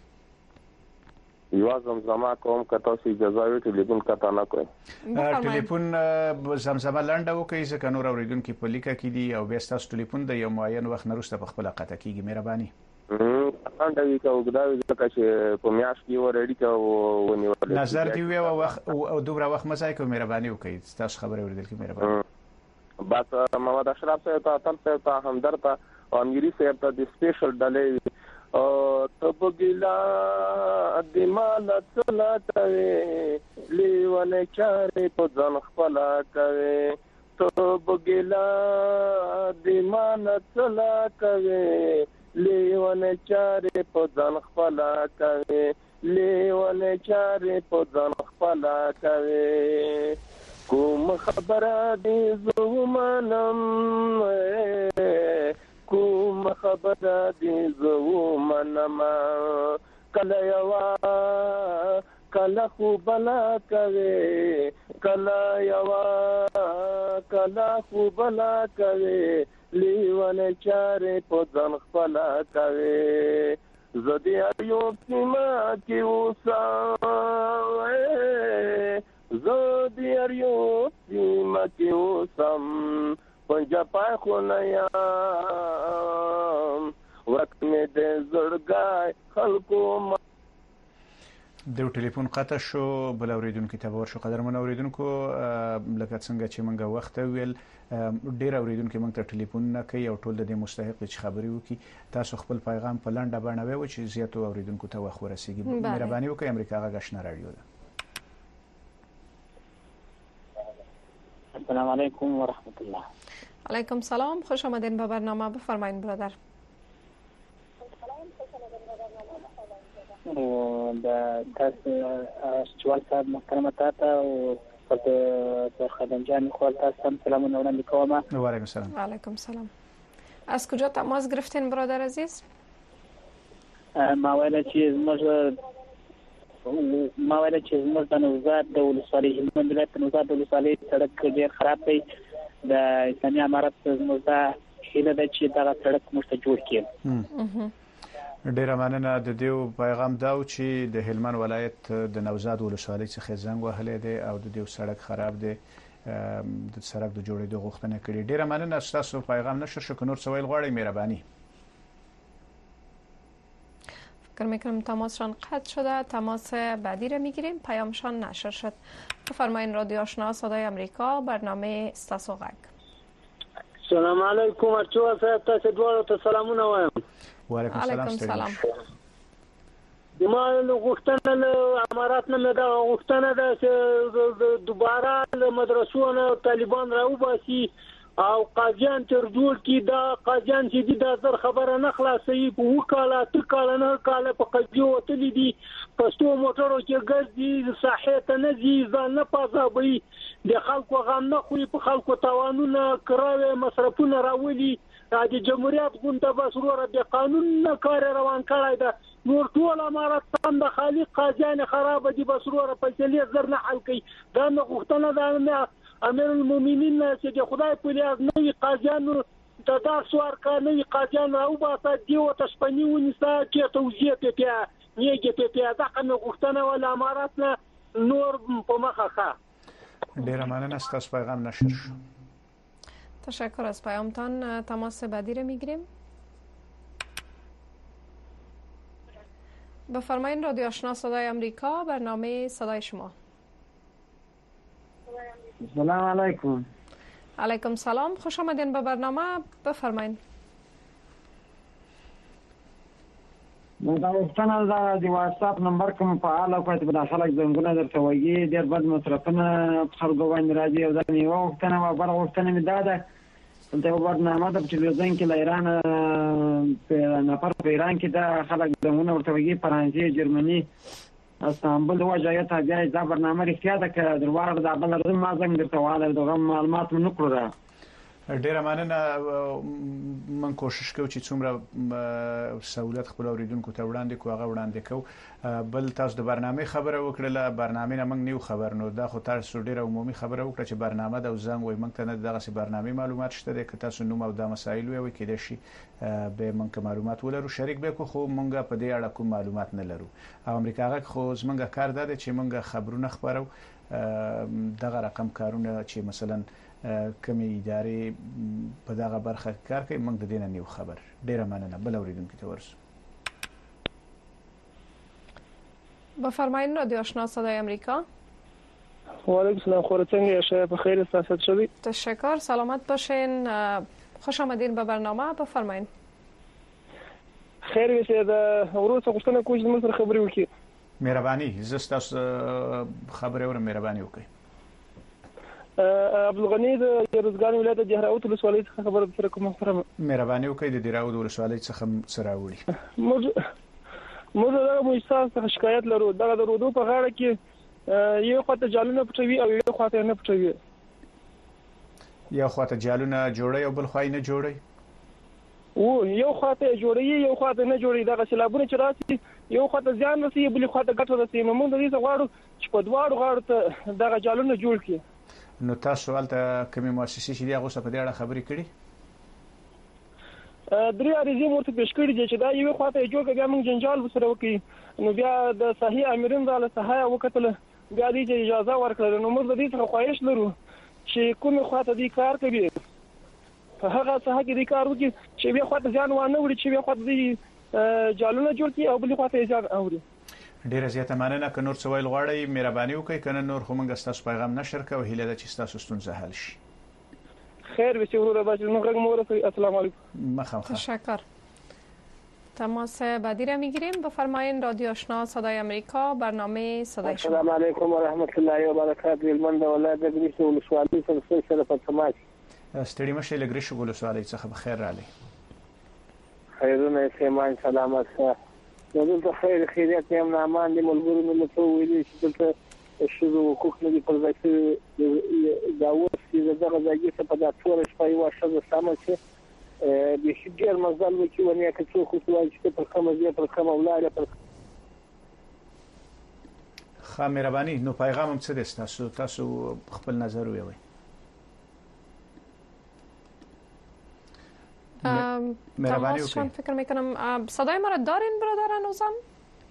یو زمزمه کوم که تاسو اجازه وي ټلیفون کته نه کوئ. ټلیفون زمزمه لنډه وکړئ ځکه نور اوریدونکو په لیکه کې دي او بیا تاسو ټلیفون د یو معین وخت نه وروسته په خپل قطع کیږي. مهرباني. لنډه وي که اوږده وي ځکه چې په میاشت کې ورېډي که ونیول نظر دی وي او دومره وخت مه ضایع کوئ. مهرباني وکړئ، تاسو خبرې اوریدل کې مهرباني. بس محمد اشرف صاحب ته، تل صاحب ته، همدرد ته او امیري صاحب ته د سپیشل ډلې تبګلا د مال څلا کوي لیونه چارې په ځان خپل کوي، تبګلا د مال څلا کوي لیونه چارې په ځان خپل کوي، لیونه چارې په ځان خپل کوي. کوم خبره دې زو منم، کوم خبره دې زو منم، کله یوا کله خو بلا کوي، کله یوا کله خو بلا کوي، لیونه چارې په ځان خپل کوي. زدي ایوب سیمه کې اوسه، زدي ایوب سیمه کې اوسم، پنجاب خو نه یم وخت مې د زړګای خلکو. د ټلیفون قطع شو، بل اوریدونکو ته ورشو. قدرمن اوریدونکو، لکه څنګه چې موږ وخت ویل ډیر اوریدونکو موږ ته ټلیفون نه کوي او ټول د دې مستحق چې خبري وکي. تاسو خپل پیغام په لنډه باندې وایو چې زیاتو اوریدونکو ته وخت ورسیږي. مهرباني وکړئ. امریکا غږ آشنا رادیو ده. السلام علیکم و رحمت الله. علیکم سلام، خوش آمدین به برنامه، بفرمایید برادر. د تاسو چوال صاحب محترم تاته او د خدم جان خپل تاسو هم سلامونه وړاندې کوم. و علیکم السلام. و علیکم السلام. از کجا تماس گرفتین برادر عزیز؟ ما ویل چې زموږ د نوزاد د ولسوالۍ هلمند ولایت نوزاد د ولسوالۍ سړک ډېر خراب دی. د اسلامي امارت زموږ د هیله ده چې دغه سړک موږ ته جوړ کړي. ډیره مننه. د دې پیغام دا و چې د هلمند ولایت د نوزاد ولسوالۍ څخه زنګ وهلې دی او د دې سړک خراب دی، د سړک د جوړېدو غوښتنه کړې. ډیره مننه. تاسو پیغام نشر شو، نور سوال غواړئ مهرباني. فکر میکنم تماسشان قطع شده. تماس بعدی را میگیریم، پیامشان نشر شد. بفرمایید. رادیو آشنا صدای امریکا، برنامه استاسو غږ. سلام علیکم. ارچو صاحب تاسو دوه ته سلامونه وایم. و علیکم السلام. ما غوښتنه له امارات نه دا غوښتنه ده چې دوباره له مدرسو نه طالبان راوباسي او قاضیان تر جوړ کی دا قاضیان چې دي دا زر خبره نه خلاصي په وکاله تکاله نه کاله په قضیو وتلی دي پښتو موټرو کې ګرځي صحه نه دي ځان نه پازابي د خلکو غم نه خو په خلکو توانونه کراوي مصرفونه راولي د جمهوریت غونډه بسروره د قانون نه کار روان کړای دا نور ټول امارات د خالق قاضیان خراب دي بسروره فیصله زر نه حل کوي دا نه غوښتنه ده امیر المؤمنین چې د خدای په لیاز نوې قاضیانو د داس ورکا نوې قاضیان او باسه دی او تشپنی ونیسا چې توجیه ته نیګه ته دا کنه غوښتنه ول امارات نه نور په مخه ښه ډیر مننه ستاسو پیغام نشر شو. تشکر از پیامتان. تماس بعدی رو میگیریم. بفرمایید رادیو آشنا صدای امریکا، برنامه صدای شما. سلام علیکم. علیکم سلام، خوش آمدین به برنامه. بفرمایید. نو دا وختونه د واتساپ نمبر کوم فعال او کته په خلک زنګونه درته وایي ډېر بد مصرفونه خلکو باندې راځي او دا نیو وختونه او بل وختونه می داده ته یو برنامه د تلویزیون کې ایران په نفر په ایران کې دا خلک زنګونه ورته وایي فرانسې جرمني استانبول وجایت هغه دا برنامه رښتیا ده که درواغ ده بل رزم ما څنګه درته واله دغه معلومات مونږ کړو. ډیره مننه. من کوشش کوم چې څومره سہولت خپل اوریدونکو ته وړاندې کوو هغه وړاندې کوو. بل تاسو د برنامه خبره وکړه، برنامه نه موږ نیو خبر نو دا خو تاسو ډیره عمومي خبره وکړه چې برنامه د زنګ وي موږ ته نه دغه برنامه معلومات شته د تاسو نوم او د مسایل وي کې د شي به موږ معلومات ولرو شریک به کو خو موږ په دې اړه کوم معلومات نه لرو. او امریکا غږ خو زمونږ کار ده چې موږ خبرونه خبرو دغه رقم کارونه چې مثلا کمی ادارې په دغه برخه کار کوي موږ د دې نه نیو خبر. ډیره مننه. بل اوریدونکو ته ورسو. بفرمایید رادیو آشنا صدای امریکا. و علیکم السلام. خورتنگ شب بخیر استاد شدی. تشکر. سلامت باشین. خوش آمدین به برنامه. بفرمایید. خیر وشه د ورو څه غوښتنه کوم چې موږ سره خبرې وکړي. مهرباني زستا خبرې ور مهرباني وکړئ. عبدالغنی د روزګان ولایت د دهراوت ولسوالۍ څخه خبر سره کوم محترم. مهرباني وکړئ د دهراوت ولسوالۍ څخه سره وړي. موږ دغه مؤسسه څخه شکایت لرو. دغه د رودو په غاړه کې یو خواته جالونه پټوي او یو خواته نه پټوي. یو خواته جالونه جوړي او بل خوای نه جوړي. او یو خواته جوړي یو خواته نه جوړي. دغه سیلابونه چې راځي یو خواته ځان رسي بل خواته ګټه رسي. موږ د دې غواړو چې په دواړو غاړو ته دغه جالونه جوړ کړي. نو تاسو ولته کومې مؤسسې چې دی هغه څه په دې اړه خبرې کړي؟ درې اړیزې مرته پېښ کړي دي چې دا یو خواته جوړ کړي بیا موږ جنجال وسره وکړي. نو بیا د صحیح امرین د صحه وکتل بیا دې اجازه ورکړه. نو موږ د دې څخه خواهش لرو چې کومه خواته دې کار کوي په هغه څه کې دې کار وکړي چې بیا خواته ځان وانه وړي چې بیا خواته دې جالونه جوړ کړي او بل خواته ځان اوري. ډیره زیاته مننه. که نور څه ویل غواړئ مهرباني وکړئ کنه نور خو موږ تاسو پیغام نشر کوو. هیله ده چې تاسو ستونزه حل شي. خیر وشه وروره باشه. نو غږ مو ورسوي. السلام علیکم. مخه. تشکر. تماس بعدی را میگیریم. بفرمایید رادیو آشنا صدای امریکا، برنامه صدای شما. السلام علیکم و رحمت الله و برکاته. المنده ولایت گریش ولسوالی سره په تماس. ستړي مشه لګریش ولسوالی څخه بخیر رالی. خیرونه سیمان سلامت شه. دلته خیر خیریت یم نه امان دي ملګرو مې ته ویلي چې دلته شروع حقوق نه دي پر ځای دا وسې دغه ځای څخه په داتور شپه یو شته سم چې به شي ډیر مزل وکړي ونیا که څوک وایي چې پر کومه ځای پر کومه ولاړه پر خا مهرباني. نو پیغام هم څه دی تاسو خپل نظر ویوي. تماس شما فکر میکنم صدای ما را دارین برادران و زن؟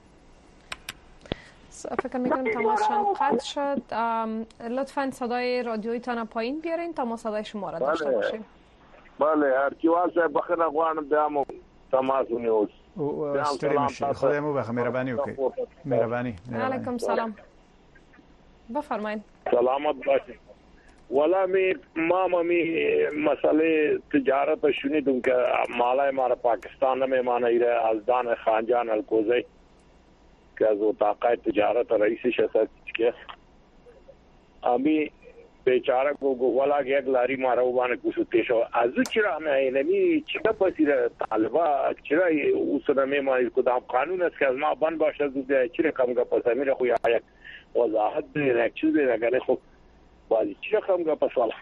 فکر میکنم تماسشان قطع شد. لطفا صدای رادیویتان پایین بیارین تا ما صدای شما را داشته باشیم. بله هرکیوال صاحب بخیر غواړم بیا مو تماس ونیول. ستړي مشه. خدای مو بخیر. مهرباني وکړئ. مهرباني. علیکم سلام. بفرمایید. سلامت باشید. ولا می مسئله تجارت شنیدم که مالای ما پاکستان में माना ही रहा अजदान खानजान अलकोज़ई که از اتاقای تجارت رئیس شخص که امی بیچاره ولا یک لاری مارو باندې کوشتیشو ازو چرا مې نمی چې په سیره طالبا چرا اوسنه مې ما کدام قانون است که از ما بند باشه زوده چرا کمگا پسامیر خو یا وضاحت دې راکچو دې راغله خو والی چرا کمگا پسواله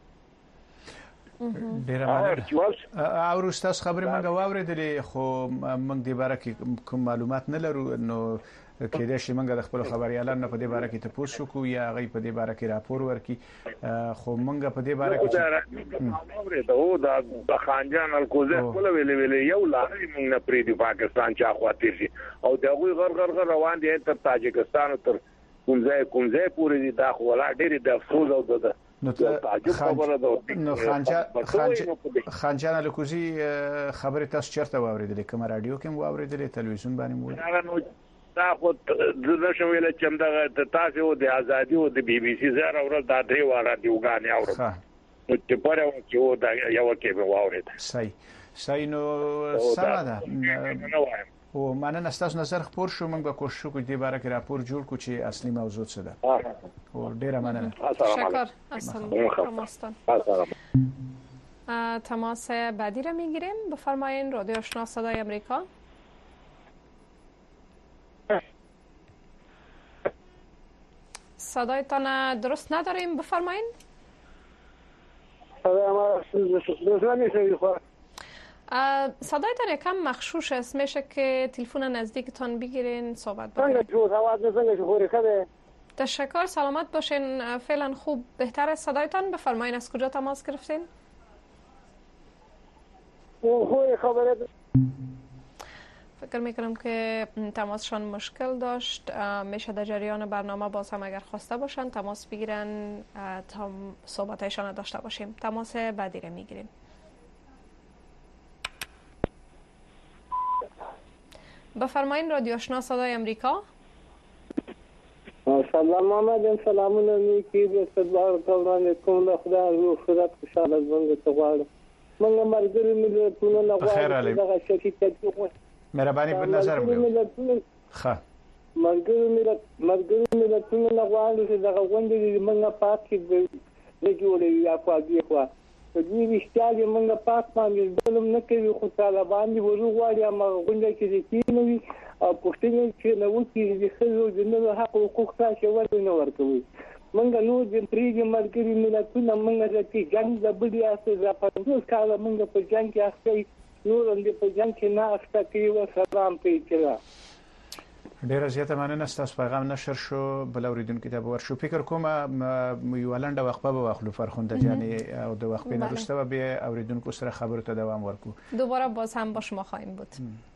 ډیر مننه او روستاس خبرې مونږ واوریدلې خو مونږ د باره کې کوم معلومات نه لرو نو کېدای شي مونږ د خپل خبريالانو په دې باره کې تاسو کو یا غي په دې باره کې راپور ورکړي خو مونږ په دې باره کې اوریدو د خانجان الکوزه خپل ویلې یو لاري مونږ نه پری دی پاکستان چا خواته شي او دغه غر روان دي تر تاجکستان تر کومځه پورې دي دا ولا ډېر د افسوس او د نو خانجان الکوزي خبره تاسو چیرته واوریدلې کوم رادیو کې واوریدلې تلویزیون باندې مو دا خو د شویل چې د تاسو د ازادي او د بي بي سي زره ورځ د درې واره دیوګانې اورم نو چې پاره و چې و دا یو کې به واورید صحیح نو سماده او مننه تاسو نظر خبر شو موږ به کوشش وکړو د باره کې راپور جوړ کړو چې اصلي موضوع څه ده او ډیره مننه شکر السلام تماس بعدی را میگیریم بفرمایید رادیو آشنا صدای امریکا صدایتان درست نداریم بفرمایید صدایتان یکم مخشوش است میشه که تلفن نزدیکتان بگیرین صحبت بکنید تشکر سلامت باشین فعلا خوب بهتر است صدایتان بفرمایید از کجا تماس گرفتین فکر میکنم که تماسشان مشکل داشت میشه در جریان برنامه باز هم اگر خواسته باشن تماس بگیرن تا صحبتایشان داشته باشیم تماس بعدی رو میگیریم بفرمایین رادیو آشنا صدای امریکا سلام محمد سلامونه میکی به صدبار کولان کوم خدا رو خدات خوشاله زنګ ته غواړم موږ مرګري ملتونه نه غواړو دغه شکی ته مهرباني په نظر مو ښه مرګري ملتونه نه غواړو چې دغه غونډې موږ پاتې د جوړې یا فاجي خو په دې وشتاګه موږ پات باندې ظلم نه کوي خو طالبان دي ورو غواړي موږ غونډه کې دي نو او پښتني چې نو چې د خزو د نو حق حقوق تاسو ورته ورکوي موږ نو د پریږي مرګري ملتونه موږ د جنگ د بډي اساس په 50 کال موږ په جنگ کې اخته نور هم په جنگ کې نه اخته کوي سلام پیچلا ډیر زیاته مننه تاسو پیغام نشر شو بل اوریدونکو ته ورشو فکر کوم یو لنډه وقفه به واخلو فرخنده جان او د وقفې نه وروسته به اوریدونکو سره خبرو ته دوام ورکو دوباره باز هم با شما خواهیم بود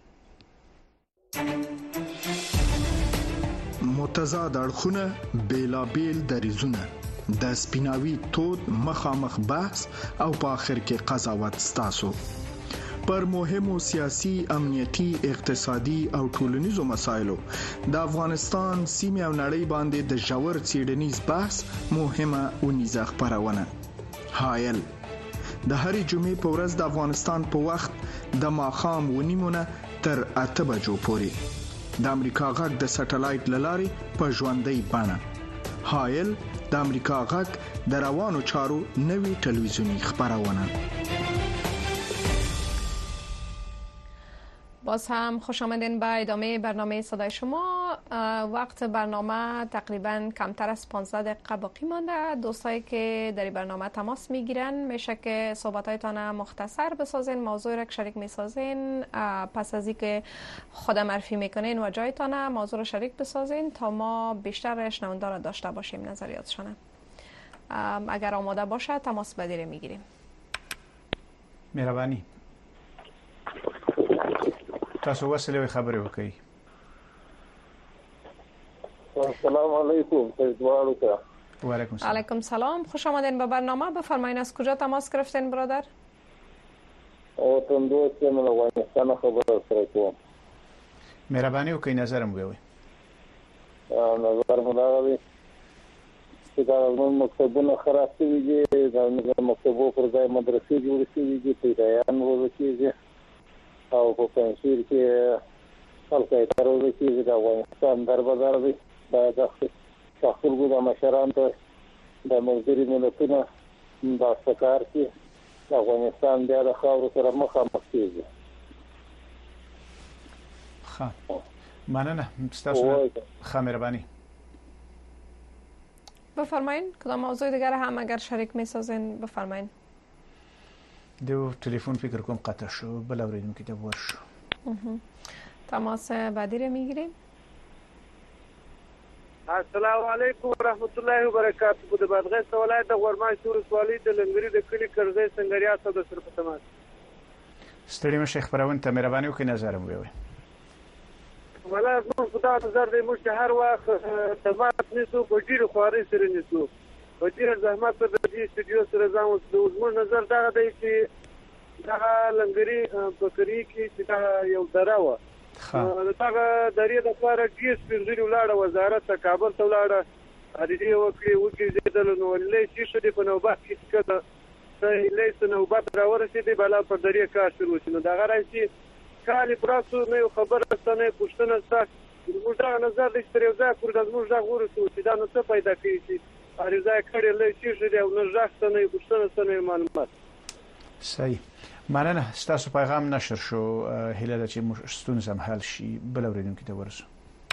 متضاد اړخونه بیلابیل دریزونه د سپیناوي تود مخامخ بحث او په اخر کې قضاوت ستاسو پر مهمو سیاسي امنیتي اقتصادي او ټولنیزو مسایلو د افغانستان سیمه او نړۍ باندې د ژور څېړنیز بحث مهمه ونیزه خبرونه حایل د هرې جمعې په ورځ د افغانستان په وخت د ماښام ونیمونه تر 8 بجو پورې د امریکا غږ د سټلایټ لاري په ژوندۍ بڼه حایل د امریکا غږ د روانو چارو نوي ټلویزیونی خبرونه باز هم خوش آمدین به ادامه برنامه صدای شما. وقت برنامه تقریبا کمتر از 15 دقیقه باقی مانده. دوستایی که در برنامه تماس میگیرن میشه که صحبتایتان مختصر بسازین، موضوع را شریک میسازین، پس از اینکه خود معرفی میکنین و جایتان موضوع را شریک بسازین تا ما بیشتر شنونده را داشته باشیم نظریاتشان. اگر آماده باشه تماس بدیره میگیریم. مهربانی. تاسو وسیله خبرې وکړئ. السلام علیکم. وعلیکم السلام. علیکم سلام. خوش آمدین به برنامه. بفرمایید از کجا تماس گرفتین برادر؟ او تندوست من افغانستان خبر سره کوم. مهرباني وکړئ نظرم ووایئ. نظر مداوي چې دا مکتبونه خراب شوي دي، دا مکتبو پر ځای مدرسې جوړې شوي دي، پیریان وروکیږي او په پنځیر کې خلک یې تروي چې د افغانستان دربار دی دا د خپلو د مشران ته د ملګري ملتونو د سکار کې افغانستان بیا د خاورو سره مخامخ کیږي. ښه مننه ستاسو ښه مهربانی. بفرمایید کدام موضوع دیگر هم اگر شریک میسازین بفرمایید. دو تلفن فکر کنم قطع شو بلا اوریدونکو ته ورشو. تماس بعدی رو میگیریم. السلام علیکم ورحمت الله وبرکاته. په بادغیس ولایت د غورماشور ولسوالۍ د لنګری د کلی کرزی سنگریا څخه د سر په تماس. ستړي مشه خبرونه ته مهرباني وکړئ نظر مو وي. ولا نو خدای نظر دې مو هر وخت تماس نسو په ډیر خواري سره نسو. په ډیر زحمت د دې استودیو سره ځان اوسمو نظر دا دی چې دا لنګری په کری کې چې دا یو دراوه دغه درې د لپاره کیس پنځوري ولاړه وزارت ته کابل ته ولاړه د دې وکړي د نو لې چې د په نوبات کې کده لې څه نوبات راورسېدي بلا په درې کار شروع شنو دا غراړي کالي پراسو نه خبره ستنه پښتنه ستاسو موږ دا نظر د استریوزا کور د موږ دا غوړو چې دا نو څه پیدا کیږي اړیزه کړي لې چې د نو ځښتنه پښتنه ستنه معلومات. صحیح مننه ستاسو پیغام نشر شو هیله ده چې ستونزه هم حل شي بل اوریدونکو ته ورسو.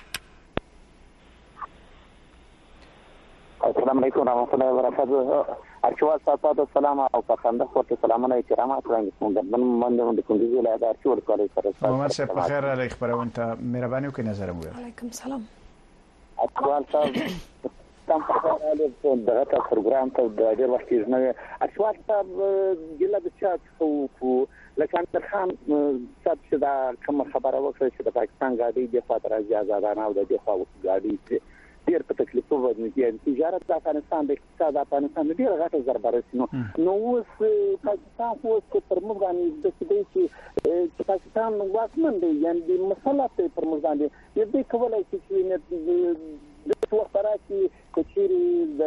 السلام علیکم ورحمۃ اللہ وبرکاتہ. ارچوال صاحب سلام او پخنده خورته سلامونه احترامات وړاندې کوم. من د کندوز ولایت ارچوال کولای سره محمد صاحب په خیر علی خبرونه ته مهرباني وکړئ نظر مو. علیکم سلام. ارچوال صاحب تم په اړه دغه پروګرام ته د ډیر وخت نه ارچوال صاحب ګله د چات خو لکه خان صاحب چې دا کوم خبره وکړه چې د پاکستان غاډي د خاطر آزادانه او د خاوت غاډي ډیر په تکلیف ورنه دي تجارت د افغانستان د اقتصاد افغانستان ډیر غټه ضربه رسینو نو اوس پاکستان خو پر موږ باندې د دې چې پاکستان واکمن دی یعنی د مسله پر موږ باندې دې کولای شي چې د وخت راځي کچيري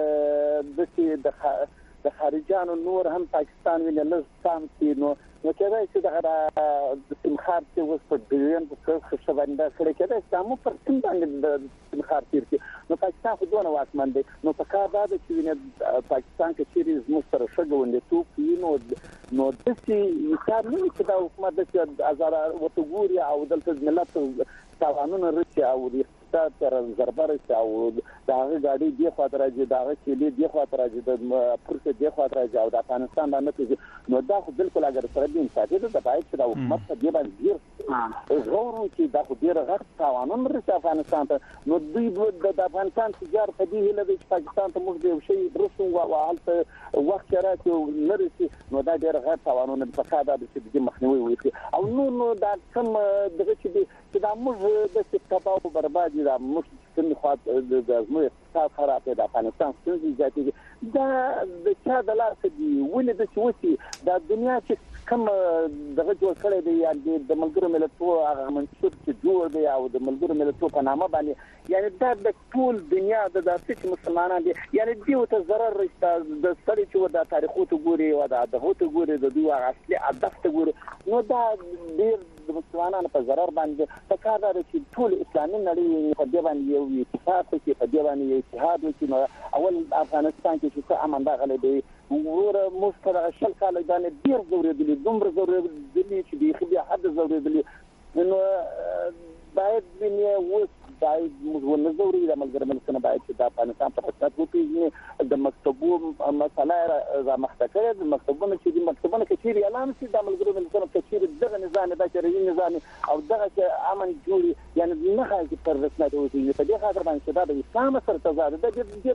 د خارجانو نور هم پاکستان ویني لږ نو کله چې د سمخار چې اوس په بلیون په څه باندې کړي کېده چې موږ پر څه باندې د سمخار تیر کې نو پاکستان خو دونه واکمن دی نو په کار دا چې پاکستان کې چیرې زموږ سره شګوندې توپ نو د دې کار نه چې دا حکومت د آزاد وټګوري او د ملت قانون رچ او د اقتصاد تر ضربه رچ او دغه غاډي دی خاطر راځي دغه چې دی خاطر راځي د پرته دی خاطر راځي او د افغانستان باندې نو دا خو بالکل اگر سره دین ساتي د باید چې د حکومت په دی باندې زور چې دا خو ډیر غټ قانون رچ افغانستان ته نو دوی د افغانستان تجارت په دې هله د پاکستان ته موږ یو شی درسو او حالت وخت راځي نرسي نو دا ډیر غټ قانون په خاطر د دې مخنیوي وکړي او نو دا کوم دغه چې دا موږ د تباہ او بربادي دا موږ څنګه خاط د زموږ اقتصاد خراب دی د افغانستان څنګه ځاتې دا د چا د لاس دی ولې د چوتي د دنیا چې کوم دغه جوړ کړی دی یعنی د ملګرو ملتونو هغه منشور چې جوړ دی او د ملګرو ملتونو په نامه باندې یعنی دا د ټول دنیا د داسې مسلمانان دي یعنی دیو ته ضرر رسته د سړي چې د تاریخو ته ګوري او د هوته ګوري د دوی اصلي هدف ته ګوري نو دا ډیر د مسلمانانو په ضرر باندې فکر لري چې ټول اسلامي نړۍ په دې باندې یو اتفاق کوي په دې باندې یو اتحاد وکړي نو اول افغانستان کې چې امن راغلی دی ورور مستره شل کال باندې ډیر ضروري دومره ضروري چې دی خو بیا حد ضروري نو باید بنه وس باید موږ ضروري د ملګرو ملتونو باید چې د افغانستان په خاطر وکړي د مکتبو مسله را مخته د مکتبونو چې د مکتبونو کې چیرې اعلان شي د ملګرو ملتونو کې چیرې دغه نظام د شرعي نظام او دغه امن جوړي یعنی نه هغه پر رسمت وځي په دې خاطر باندې دا د اسلام سره تضاد د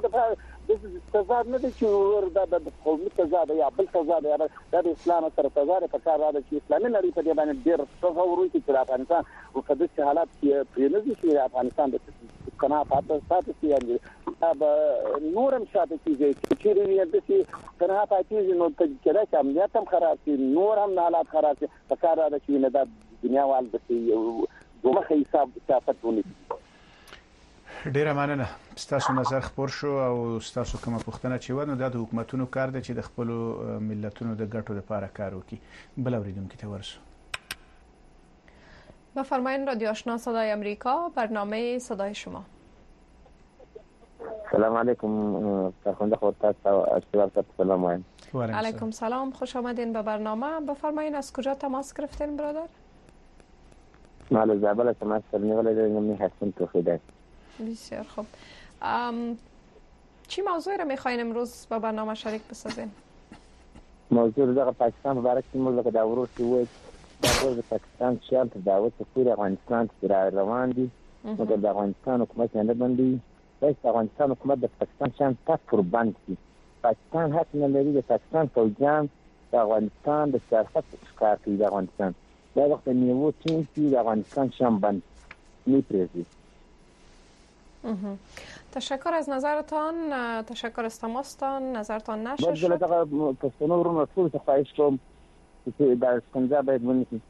تضاد نه دي چې وردا د قومي تضاد یا بل تضاد یا د اسلام سره تضاد په کار راځي چې اسلامي نړۍ په دې باندې ډېر تصور کوي چې افغانستان او په دې حالات کې پرېنځي چې افغانستان د کنا پاتې یعنی اب نورم شاته کیږي چې ریوی د چې کنا پاتې نو ته کېدا چې امنیت هم خراب شي نور هم حالات خراب شي په کار راځي چې نه د دنیا وال د دوه حساب صفات ونی ډیره مننه ستاسو نظر خبر شو او ستاسو کومه پوښتنه چې ونه د حکومتونو کار دی چې د خپل ملتونو د ګټو لپاره کار وکړي بل اوریدونکو ته ورسو. بفرمایید رادیو آشنا صدای امریکا برنامه صدای شما. سلام علیکم فرخنده خودت سلام علیکم. علیکم سلام، خوش آمدین به برنامه. بفرمایید از کجا تماس گرفتین برادر؟ مال زابل تماس کردیم می هستم توخیده. بسیار خوب. چی موضوعی را میخواین امروز با برنامه شریک بسازین؟ موضوع دغه پاکستان مبارک موږ د اورو چې وایي د پاکستان شال ته دعوت پورې افغانستان ته روان دي. مګر د افغانستان حکومت نه باندې د افغانستان حکومت د پاکستان شان تک قربان دي. پاکستان حق نه لري د پاکستان فوجیان د افغانستان د سیاست ښکار کوي. د افغانستان دا وخت نیو ټیم چې د افغانستان شان باندې میپریزي. تشکر از نظرتان، تشکر از تماستان. نظرتان نشه شد. باید دغه پښتون ورونو ټول ته خواهش کوم چې د څنګه باید ونیسي.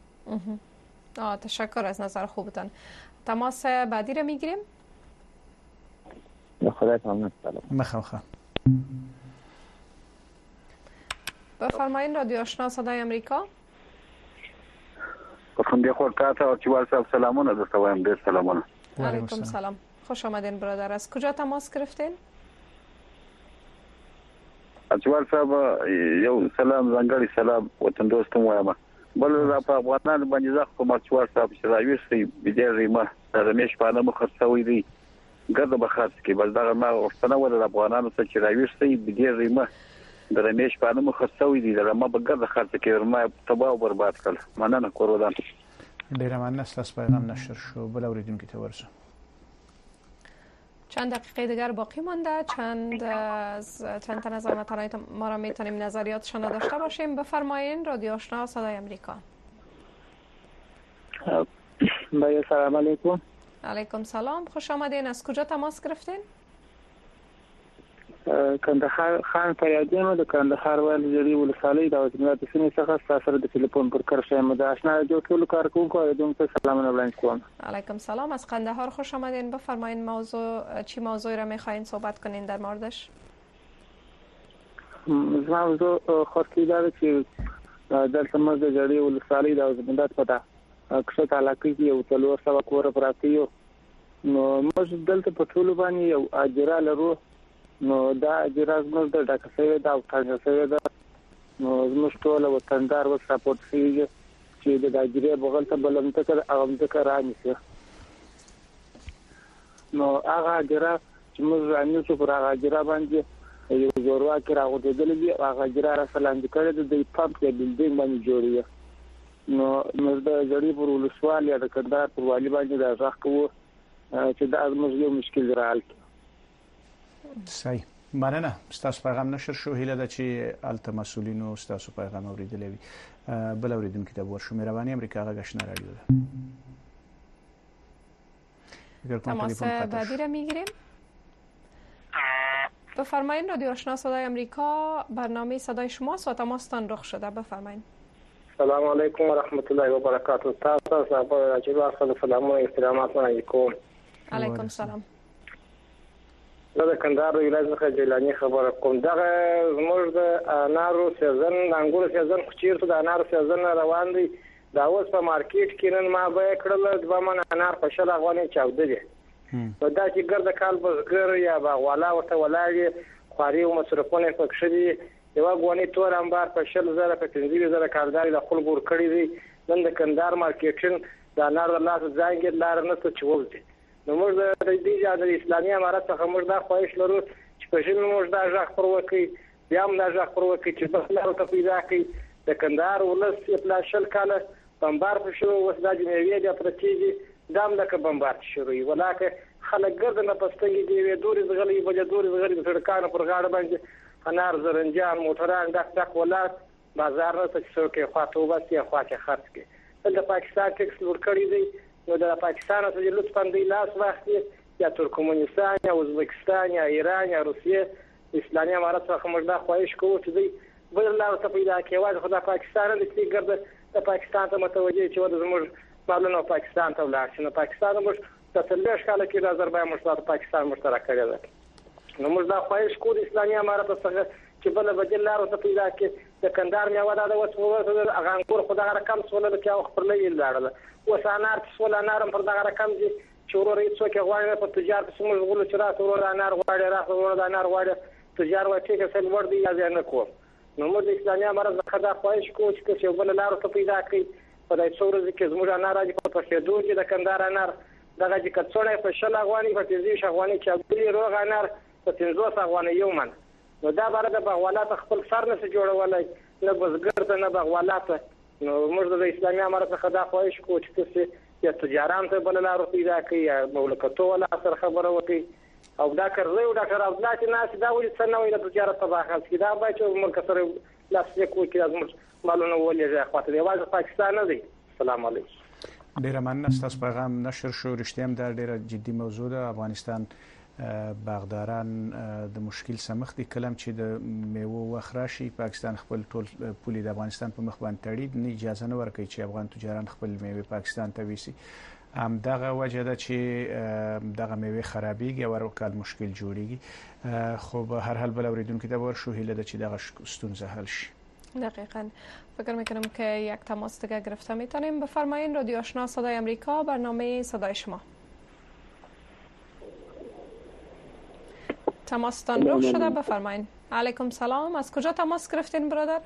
تشکر از نظر خوبتان. تماس بعدی را میگیریم. خدا تمام سلام. مخوخه. بفرمایید رادیو آشنا صدای امریکا. فرخنده خودت او چوال صاحب سلامونه درته وایم. ډیر سلامونه. علیکم سلام. خوش آمدین برادر. از کجا تماس گرفتین؟ اچوال صاحب یو سلام ځانګړی سلام وطن دوستم وایم. بل را په افغانانو باندې ځخ کوم اچوال صاحب چې راويستي بيدې ما رمیش پانه مخرڅوي دي ګرځه بخاص کې بل دا ما ورسنه ول افغانانو څخه چې راويستي بيدې ما د رمیش پانه مخرڅوي دي دا ما بګرځه خاص کې ما تباہ او برباد کړ. مننه کورودان. ډیر مننه. تاسو پیغام نشر شو. بل اوریدونکو ته ورسه. چند دقیقه دیگر باقی مانده. چند تن از ما را میتونیم نظریاتشان را داشته باشیم. بفرمایین رادیو آشنا صدای امریکا. سلام علیکم. علیکم سلام. خوش آمدین. از کجا تماس گرفتین؟ کندهار خان فریادی د کندهار ولایت ولسوالۍ د وزارت سیمې څخه تاسو د تلیفون پر کار شوم. د آشنا جو ټول کارکونکو ته سلامونه وړاندې کوم. علیکم سلام. از قندهار خوش آمدین. بفرمایید چی موضوعی را میخواین صحبت کنین در موردش؟ موضوع خاصی داره چې دلته موږ د جړې ولسوالۍ د وزارت په اکثر علاقې کې یو څلور سو کور پراته یو. نو موږ دلته په ټول باندې یو اجرا لرو. نو دا اجرا موږ د ډاکټر دا او تاسو دا نو موږ ټول وطندار و سپورټ کیږي چې د اجرا بغل ته بلم ته کړه هغه د کرانې نو هغه اجرا چې موږ رانیو چې پر هغه اجرا باندې یو زوروا کې راغونډل دي. هغه اجرا را سلام کړي د پمپ د بلډینګ باندې جوړیږي. نو موږ د جړې پر ولسوال یا د کندهار پر والی باندې دا ځخ کوو چې دا موږ یو مشکل راال. صحیح. مننه. تاسو پیغام نشر شو. هیله ده چې الته مسولینو تاسو پیغام اوریدلې وي. بل اوریدونکو ته ورشو. مهرباني امریکا غشنه رادیو ده. تماس بعدی را میگیریم. بفرمایید رادیو آشنا صدای امریکا. برنامه صدای شماست و تماستان رخ شده. بفرمایید. سلام علیکم و رحمت الله و برکاته. تاسو صاحب راځي سلام او احترامات علیکم. علیکم سلام. زه د کندهار ولایت څخه جیلانی خبره کوم. دغه زموږ د انارو سیزن د انګورو سیزن خو چیرته د انارو سیزن روان دی. دا اوس په مارکیټ کې نن ما به کړل 2 من انار په 10 افغانۍ چاوده دي. نو دا چې ګرد کال بزګر یا باغوالا ورته ولاړي خواري او مصرفونه پکښ دي. یو افغانۍ تور انبار په 10,000 په 15,000 کارګار د خپل ګور کړی دي. نن د کندهار مارکیټین د انار د لاس ځانګړي لار نه څه چوز دي. نو موږ د دې د اسلامي امارات څخه موږ دا خواهش لرو چې په ژوند موږ دا ځخ پر وکي بیا هم دا ځخ پر وکي چې په لارو ته پیدا کړي د کندهار ولس په شل کاله بمبار په شروع وسدا جنوي د پرتیږي دام د بمبار شروعي ولکه خلک ګرد نه پستګي دی دوري زغلي بل دوري زغلي د سړکانو پر غاړه باندې انار زرنجان موټران دک ولات بازار نه څه کې خاطو بس یا خواته خرڅ کې د پاکستان ټیکس ورکړي دی. نو د پاکستان څخه لطفاً د لاس واخلي یا ترکمنستان یا ازبکستان یا ایران یا روسیه اسلامي امارات څخه موږ دا خواهش کوو چې دوی بل لار ته پیدا کړي. خو د پاکستان د دې ګرځي د پاکستان ته متوجه چې زموږ معلومه پاکستان ته ولاړ شي. نو پاکستان موږ د تلش کال کې د آذربایجان مشترک پاکستان مشترک کړی دی. نو موږ دا خواهش کوو د اسلامي امارات څخه چې بل بدل لار ته پیدا کړي. د کندهار میوه د وسوسه د اغانګور خدای رقم سولل کې او خپل لې لاړل وسانار سول انارم پر دغه رقم دي چې ورور هیڅ څوک غواړي په تجارت سمول غول چې راته ورور انار غواړي راته ورور انار غواړي تجارت واچي چې څل ور دي یا نه کو نو موږ د اسلامي امارت څخه دا خواهش کوو چې یو بل لار ته پیدا کړي په دې څورز کې زموږ انار راځي په پښېدو چې د کندهار انار دغه چې کڅوړې په شل افغاني په 30 افغاني چې بلی روغ انار په 300 افغاني یو من نو دا بار د بغوالات خپل سر نه جوړولای نه بزګر ته نه بغوالات نو موږ د اسلامي امارت څخه دا خواهش کوو چې یا تجاران ته بل لار پیدا کړي یا مملکتو ولا سره خبره وکړي او دا کړو یو ډاکټر عبد الله چې ناس دا ولې څنګه وي د تجارت په داخل کې دا به چې ملک سره لاسلیک وکړي از مالونه ولې ځخواته دی واځه پاکستان نه دی السلام علیکم ډیره مننه ستاسو پیغام نشر شو رښتیا هم دا ډیره جدي موضوع ده افغانستان باغداران د مشکل سمخ دي کلم چې د میوه وخت راشي پاکستان خپل ټول پولي د افغانستان په مخ باندې تړي نه اجازه نه ورکوي چې افغان تجاران خپل میوه پاکستان ته ویسي هم دغه وجه ده چې دغه میوه خرابېږي او ورکل مشکل جوړیږي خو به هر حال بل اوریدونکو ته ورشو هیله ده چې دغه ستونزه حل شي. دقیقاً فکر میکنم که یک تماس دیگه گرفته میتونیم. بفرمایین رادیو آشنا صدای امریکا برنامه صدای شما. تماستان روح شده بفرمایین. علیکم سلام از کجا تماس گرفتین برادر؟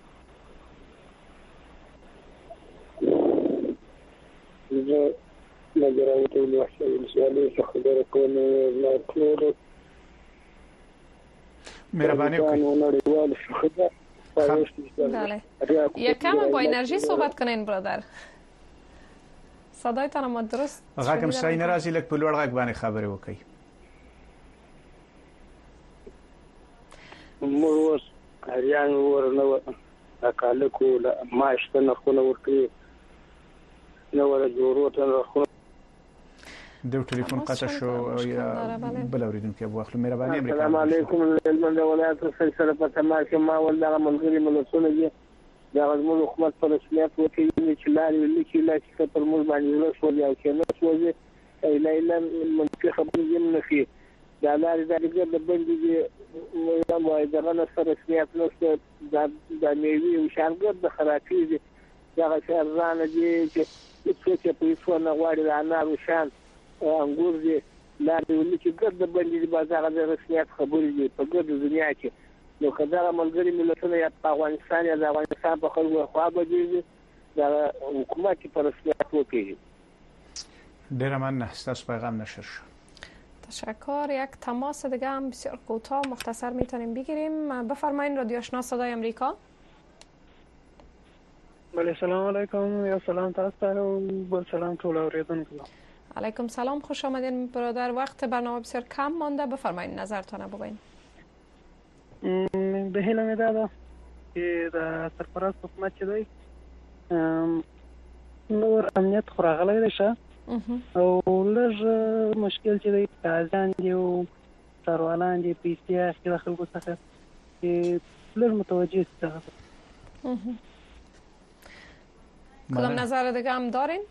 مجرد الوحشة الإنسانية خبر كون لا تنور مهربانی کنید. بله یکم با انرژی صحبت کنین برادر. صدایتان ما درست غاکم سای ناراضی لک په لوړ غږ باندې خبرې وکړي. موږ هریان ورنو اکالکو ماشته نه خو نه ورکړي نو ولا جوړوت نه خو د ټلیفون قطع شو یا بل اوریدونکو ابو اخلو مهرباني امریکا. السلام علیکم المنده ولایت سلسله په تماشه ما ولغه منګری ملسونه دي دا غوښمن حکومت پر رسمیت وکړي چې لارې لیکي چې پر موږ باندې له شو یا چې نه شوځي ایله منطقه خبرې یم نه فيه دا لارې د بندي دي نو دغه نه سره رسمیت نشته د میوي او شانګر د خرابې دي دا شهرانه دي چې څه په څو نه غواړي د انار او شان انګور دي لارې ولې چې ګرد باندې بازار د رسمیت خبرې دي په ګرد دنیا کې نو کله ملګری ملتونه یا په افغانستان یا د افغانستان په خلکو خوا به دي د حکومت پر رسمیت وکړي. ډیر مننه ستاسو پیغام نشر شو. تشکر. یک تماس دیگه هم بسیار کوتاه مختصر میتونیم بگیریم. بفرمایید رادیو آشنا صدای امریکا. بله سلام علیکم یا سلام تاسو و با سلام ټول اوریدونکو. علیکم سلام خوش آمدین برادر. وقت برنامه بسیار کم مانده بفرمایید نظرتون بگوین. به هیله می داده که د سرپرست حکومت چې دی نور امنیت خو راغلی دی شه او لږ مشکل چې دی قاضیان دي او څاروالان دي پیسې اخلي د خلکو څخه چې لږ متوجه شي دغه کدام نظر دیگه هم دارین؟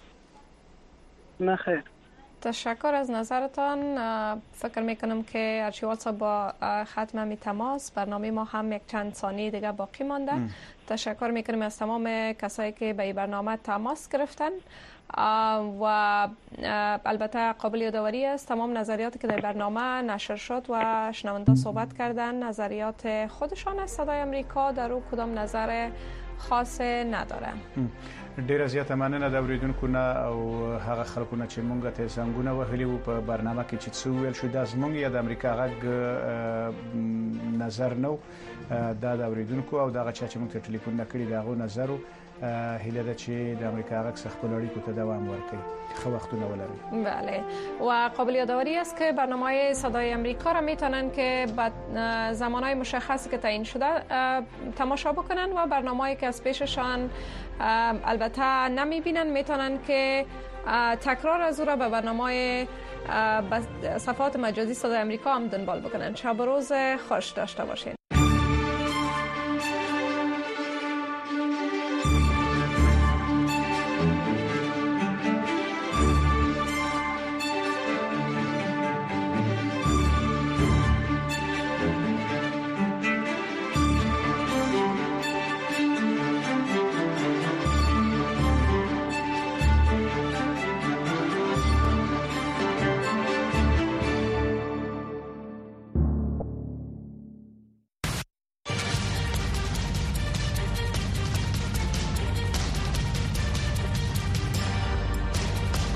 نه خیر. تشکر از نظرتان. فکر میکنم که ارشیوال صاحب با ختم می تماس برنامه ما هم یک چند ثانیه دیگه باقی مانده. تشکر میکنم از تمام کسایی که به این برنامه تماس گرفتن و البته قابل یادآوری است تمام نظریاتی که در برنامه نشر شد و شنونده صحبت کردن نظریات خودشان است. صدای امریکا در او کدام نظر خاص نداره. ډیره زیاته مننه د اوریدونکو نه او هغه خلکو نه چې مونږ ته څنګه وهلي وو په برنامه کې چې څو ویل شو د زمونږ یا د امریکا غږ نظر نو دا د اوریدونکو او دغه چې مونږ ته ټلیفون نکړي دغه نظر هیله ده چې د امریکا غږ خپل اړیکو ته دوام ورکړي. خو وختونه ولري. بله و قابل یادآوری است که برنامه صدای امریکا را میتونن که به زمانهای مشخصی که تعیین شده تماشا بکنن و برنامه‌ای که از پیششان البته نمیبینن میتونن که تکرار از او را به برنامه صفحات مجازی صدای امریکا هم دنبال بکنن. شب و روز خوش داشته باشین.